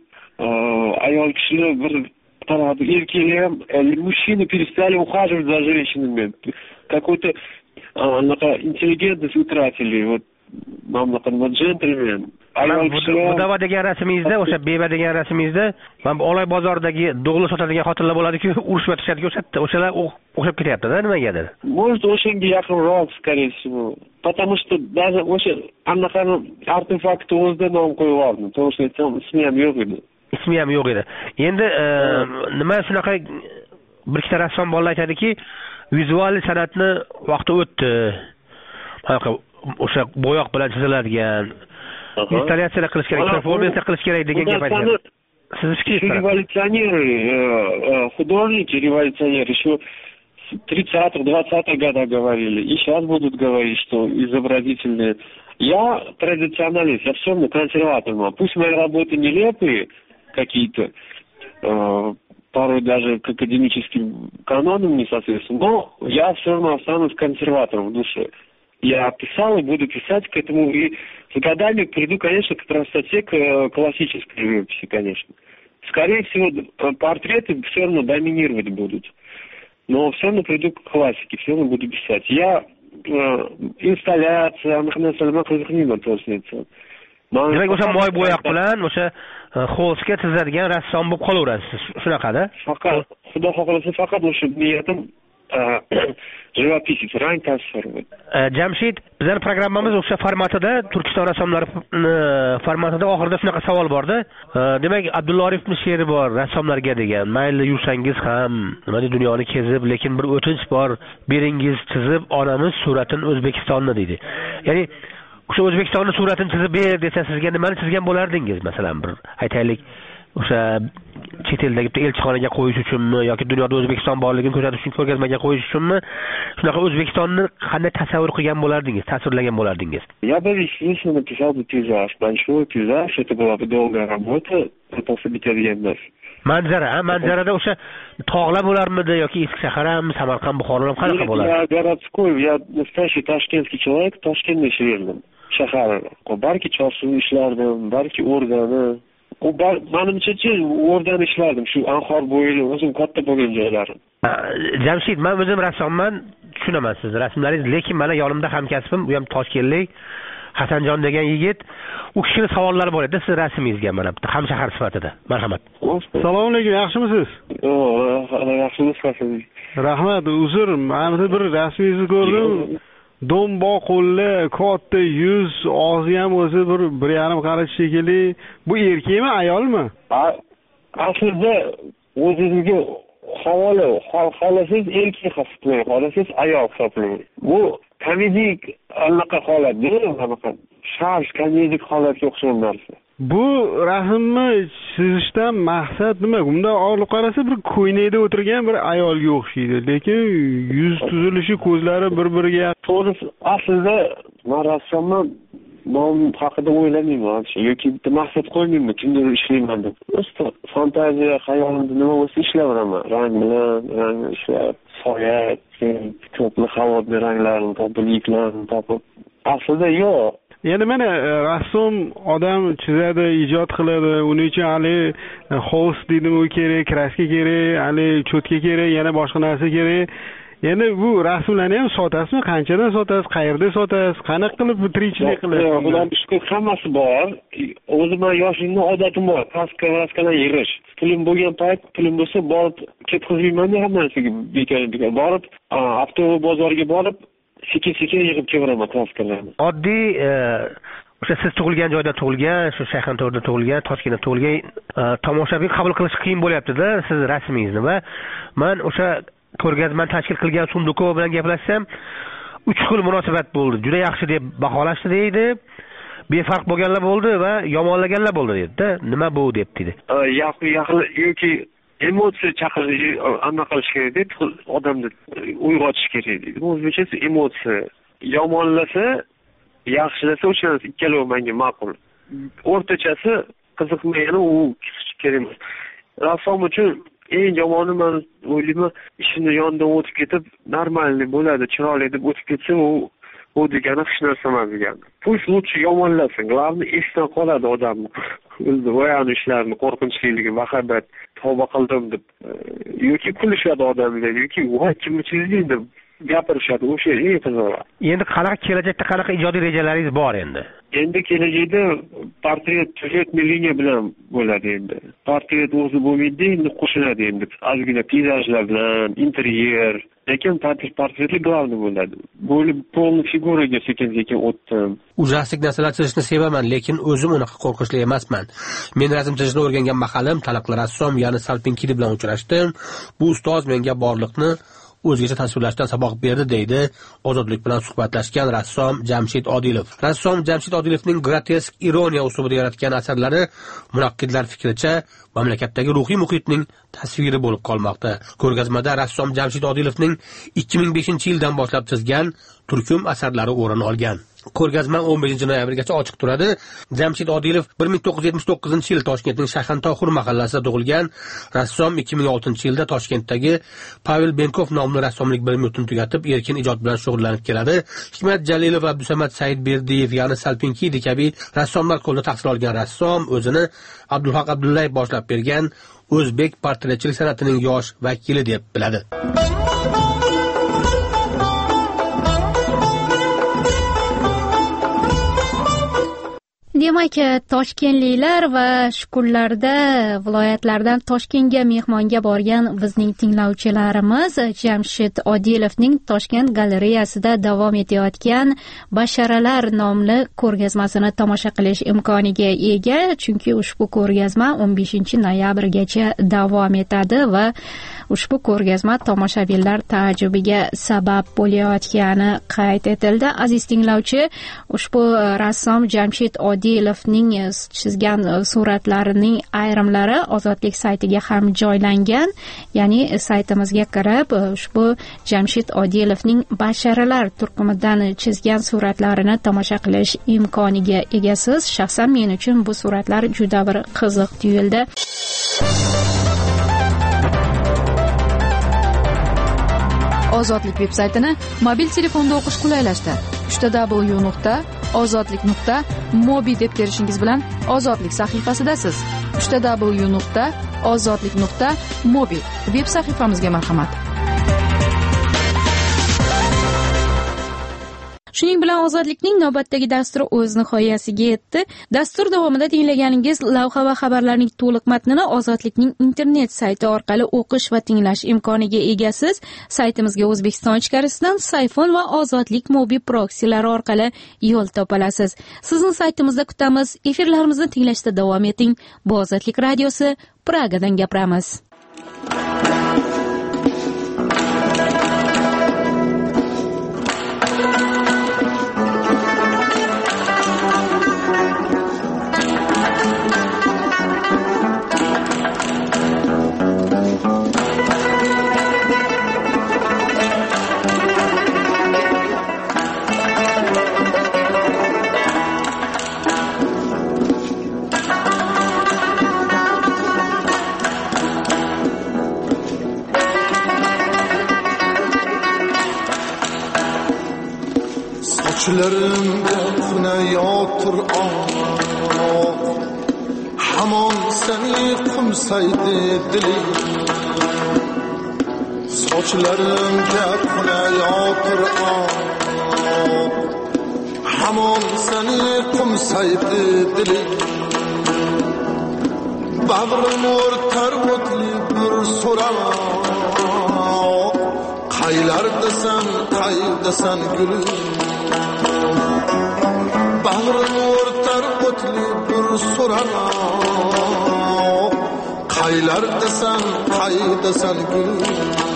S17: ayol kishilar bir qaradi, erkaklar ham, мужчины перестали ухаживать за женщинами. Какой-то anaqa intelligentность утратили. Вот mamlakat va gentleman. Ayol kishilar
S16: Budava degan rasmingizda, o'sha beva degan rasmingizda, mana Olay bozoridagi dog'li sotadigan xotinlar bo'ladi-ku, urushib yotishadi, o'sha o'shalar o'xshab ketyapti-da nimagadir.
S17: Может, o'shanga yaqinroq, скорее всего. Потому что даже o'sha anaqani artefakt o'zida nom qo'yib yubordim. To'g'risini aytsam, ismi ham yo'q edi.
S16: Ismi ham yo'q edi. Endi nima shunaqa bir ikkita rassom bolalar aytadiki, vizual san'atni vaqti o'tdi. O'sha bo'yoq bilan chiziladigan installyatsiyalar qilish kerak, performansiya qilish kerak degan gap aytgan. Siz fikringiz?
S17: Революционеры, художники, революционеры еще в тридцатых, двадцатых годах говорили, и сейчас будут говорить, что изобразительные. Я традиционалист, я все равно консерватор. Пусть мои работы нелепые какие-то, порой даже к академическим канонам не соответствуют, но я все равно останусь консерватором в душе. Я писал и буду писать к этому, и с годами приду, конечно, к простоте, к классической живописи, конечно. Скорее всего, портреты все равно доминировать будут. Но все равно приду к классике, все равно буду писать. Я э, инсталляция, anaqa qiziqmayman to'g'risini aytsam.
S16: Demak, o'sha moy bo'yoq bilan o'sha xo'sga chizadigan rassom bo'lib qolaverasiz. Shunaqada?
S17: Faqat xudo xohlasa faqat o'sha niyatim живописец, rang tasvir.
S16: Jamshid, bizning programmamiz o'sha formatida, Turkiston rassomlari formatida oxirida shunaqa savol borda. Demak, Abdulla Orifning she'ri bor, rassomlarga degan. Mayli yursangiz ham, nima deydi, dunyoni kezib, lekin bir o'tinch bor, beringiz chizib onamiz suratini O'zbekistonni deydi. Ya'ni o'sha O'zbekistonning suratini chizib ber desa, sizga nimani chizgan bo'lardingiz? Masalan, bir aytaylik, o'sha chet eldagi elchixonaga qo'yish uchunmi yoki dunyoda O'zbekiston borligini ko'rsatish uchun ko'rgazmaga qo'yish uchunmi? Shunaqa O'zbekistonni qanday tasavvur qilgan bo'lardingiz, tasvirlagan bo'lardingiz?
S17: Я бы, естественно, написал бы пейзаж, большой пейзаж, это была бы долгая работа, это bitadigan emas.
S16: Manzara, ha, manzarada o'sha tog'lar bo'larmidi yoki eski shahar ham, Samarqand, Buxoro ham qanaqa bo'lardi?
S17: Я городской, я настоящий ташкентский человек, Toshkentda ishlardim. Shahar, balki Chorsuv ishlardim, balki O'rdani. U menimcha-chi o'rdan ishlardim, shu Anhor bo'yida o'zim katta bo'lgan joylarim.
S16: Jamshid, men o'zim rassomman, tushunaman sizni rasmlaringiz, lekin mana yonimda hamkasbim, u ham toshkentlik Hasanjon degan yigit, u kishining savollari bor edi siz rasmingizga mana bitta hamshahar sifatida. Marhamat.
S18: Assalomu alaykum, yaxshimisiz?
S17: Yaxshimisiz.
S18: Rahmat, uzr, mana bir rasmingizni ko'rdim. Dombo qo'lli, katta yuz, og'zi ham o'zi bir bir yarim qarich shekilli. Bu erkakmi, ayolmi?
S17: Aslida o'zingizga havola, xohlasangiz erkak hisoblang, xohlasangiz ayol hisoblang. Bu komedik anaqa holatda, anaqa shart komedik holatga o'xshagan narsa.
S18: Bu rasmni chizishdan maqsad nima? Bunda olib qarasa bir ko'ynakda o'tirgan bir ayolga o'xshaydi, lekin yuz tuzilishi, ko'zlari bir-biriga.
S17: To'g'risi, aslida men rassomman, nom haqida o'ylamayman, yoki bitta maqsad qo'ymayman, kimdir ishlayman deb. O'zi fantaziya, xayolimda nima bo'lsa ishlayveraman. Rang bilan, rang ishlab, soya, ko'pli havodli ranglarni topib, liklarni topib. Aslida yo'q.
S18: Endi mana rassom odam chizadi, ijod qiladi, uning uchun hali xo's deydimi u kerak, kraska kerak, hali cho'tka kerak, yana boshqa narsa kerak. Endi bu rasmlarni ham sotasizmi? Qanchadan sotasiz? Qayerda sotasiz? Qanaqa qilib tirikchilik qilasiz?
S17: Bular shunaqa hammasi bor. O'zim ham yoshlikdan odatim bor. Kraska, kraskadan yig'ish. Pulim bo'lgan payt, pulim bo'lsa borib ketkazmayman hamma narsaga bekor-bekor borib, avtobus bozoriga borib sekin-sekin yig'ib kelaman kraskalarni.
S16: Oddiy o'sha siz tug'ilgan joyda tug'ilgan, shu Shayxonto'rda tug'ilgan, Toshkentda tug'ilgan tomoshabin qabul qilish qiyin bo'lyapti-da siz rasmingizni va men o'sha ko'rgazmani tashkil qilgan Sundukov bilan gaplashsam, uch xil munosabat bo'ldi. Juda yaxshi deb baholashdi deydi, befarq bo'lganlar bo'ldi va yomonlaganlar bo'ldi dedi-da. Nima bu deb dedi.
S17: Yaqin yaqin yoki emotsiya chaqirish, anaqa qilish kerak deb odamni uyg'otish kerak deydi. O'zbekchasi emotsiya. Yomonlasa, yaxshilasa o'shanisi ikkalovi menga ma'qul. O'rtachasi qiziqmaydi, u kerak emas. Rassom uchun eng yomoni men o'ylayman, ishini yonidan o'tib ketib, normalniy bo'ladi, chiroyli deb o'tib ketsa, u u degani hech narsa emas degani. Pus lutchi yomonlasin, glavni esdan qoladi odamni. O'zi voyani ishlarini, qo'rqinchliligi, muhabbat tavba qildim deb yoki kulishadi odamlar, yoki voy kimni chizding deb gapirishadi, o'sha e'tibor.
S16: Endi qanaqa kelajakda qanaqa ijodiy rejalaringiz bor endi?
S17: Endi kelajakda portret sujetniy liniya bilan bo'ladi endi. Portret o'zi bo'lmaydi, endi qo'shiladi endi. Ozgina peyzajlar bilan, interyer, lekin portretli glavniy bo'ladi. Bo'lib polni figuraga sekin-sekin o'tdim.
S16: Ujastik narsalar chizishni sevaman, lekin o'zim unaqa qo'rqinchli emasman. Men rasm chizishni o'rgangan mahalim taniqli rassom Yanis Salpinkidi bilan uchrashdim. Bu ustoz menga borliqni o'zgacha tasvirlashdan saboq berdi, deydi Ozodlik bilan suhbatlashgan rassom Jamshid Odilov. Rassom Jamshid Odilovning grotesk ironiya uslubida yaratgan asarlari munaqqidlar fikricha mamlakatdagi ruhiy muhitning tasviri bo'lib qolmoqda. Ko'rgazmada rassom Jamshid Odilovning ikki ming beshinchi yildan boshlab chizgan turkum asarlari o'rin olgan. Ko'rgazma o'n beshinchi noyabrgacha ochiq turadi. Jamshid Odilov bir ming to'qqiz yuz yetmish to'qqizinchi yil Toshkentning Shayxontohur mahallasida tug'ilgan. Rassom ikki ming oltinchi yilda Toshkentdagi Pavel Benkov nomli rassomlik bilim yurtini tugatib, erkin ijod bilan shug'ullanib keladi. Hikmat Jalilov, Abdusamad Saidberdiyev, Yanis Salpinkidi kabi rassomlar qo'lida tahsil olgan rassom o'zini Abdulhaq Abdullayev boshlab bergan o'zbek portretchilik san'atining yosh vakili deb biladi.
S3: Demak, toshkentliklar va shu kunlarda viloyatlardan Toshkentga mehmonga borgan bizning tinglovchilarimiz Jamshid Odilovning Toshkent galereyasida davom etayotgan Basharalar nomli ko'rgazmasini tomosha qilish imkoniga ega, chunki ushbu ko'rgazma o'n beshinchi noyabrgacha davom etadi va ushbu ko'rgazma tomoshabinlar ta'jibiga sabab bo'layotgani qayd etildi. Aziz tinglovchi, ushbu rassom Jamshid Odilovning chizgan suratlarining ayrimlari Ozodlik saytiga ham joylangan. Ya'ni saytimizga kirib, ushbu Jamshid Odilovning Basharalar turkumidan chizgan suratlarini tomosha qilish imkoniga egasiz. Shaxsan men uchun bu suratlar juda bir qiziq tuyuldi.
S13: Ozodlik veb-saytini mobil telefonda o'qish qulaylashdi. w w w nuqta ozodlik nuqta mobi deb terishingiz bilan Ozodlik sahifasidasiz. w w w nuqta ozodlik nuqta mobi veb sahifamizga marhamat. Shuning bilan Ozodlikning navbatdagi dasturi o'z nihoyasiga yetdi. Dastur davomida tinglaganingiz lavha va xabarlarning to'liq matnini Ozodlikning internet sayti orqali o'qish va tinglash imkoniga egasiz. Saytimizga O'zbekiston ichkarisidan Sayfon va Ozodlik mobil proksilari orqali yo'l topasiz. Sizni saytimizda kutamiz. Efirlarimizni tinglashda davom eting. Bu Ozodlik radiosi, Pragadan gapiramiz.
S19: Sochlarımda kunayotir oq, hamon seni qumsaydi dilim. Sochlarımda kunayotir oq, hamon seni qumsaydi dilim. Bag'rim o'rtar o'tli bir so'roq, qaylardasan, qaydasan gulum. Bag'rim o'rtar o'tli bir so'roq, qaylardasan, qaydasan gulum.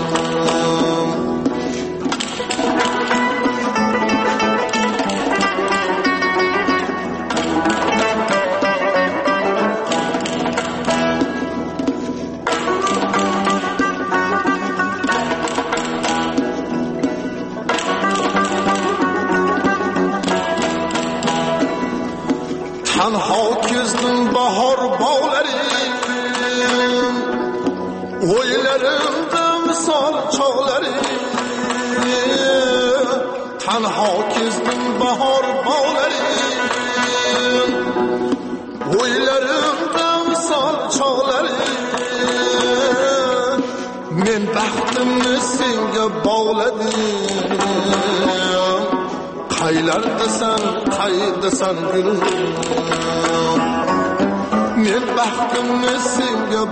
S19: Tanho kezdim bahor bog'larim, o'ylarimda misol chog'larim. Tanho kezdim bahor bog'larim, o'ylarimda misol chog'larim. Men baxtimni senga bog'ladim, qaylardasan qaydasan gülüm men baxtimni senga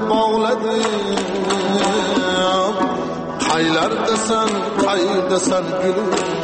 S19: bog'ladim qaylardasan qaydasan gülüm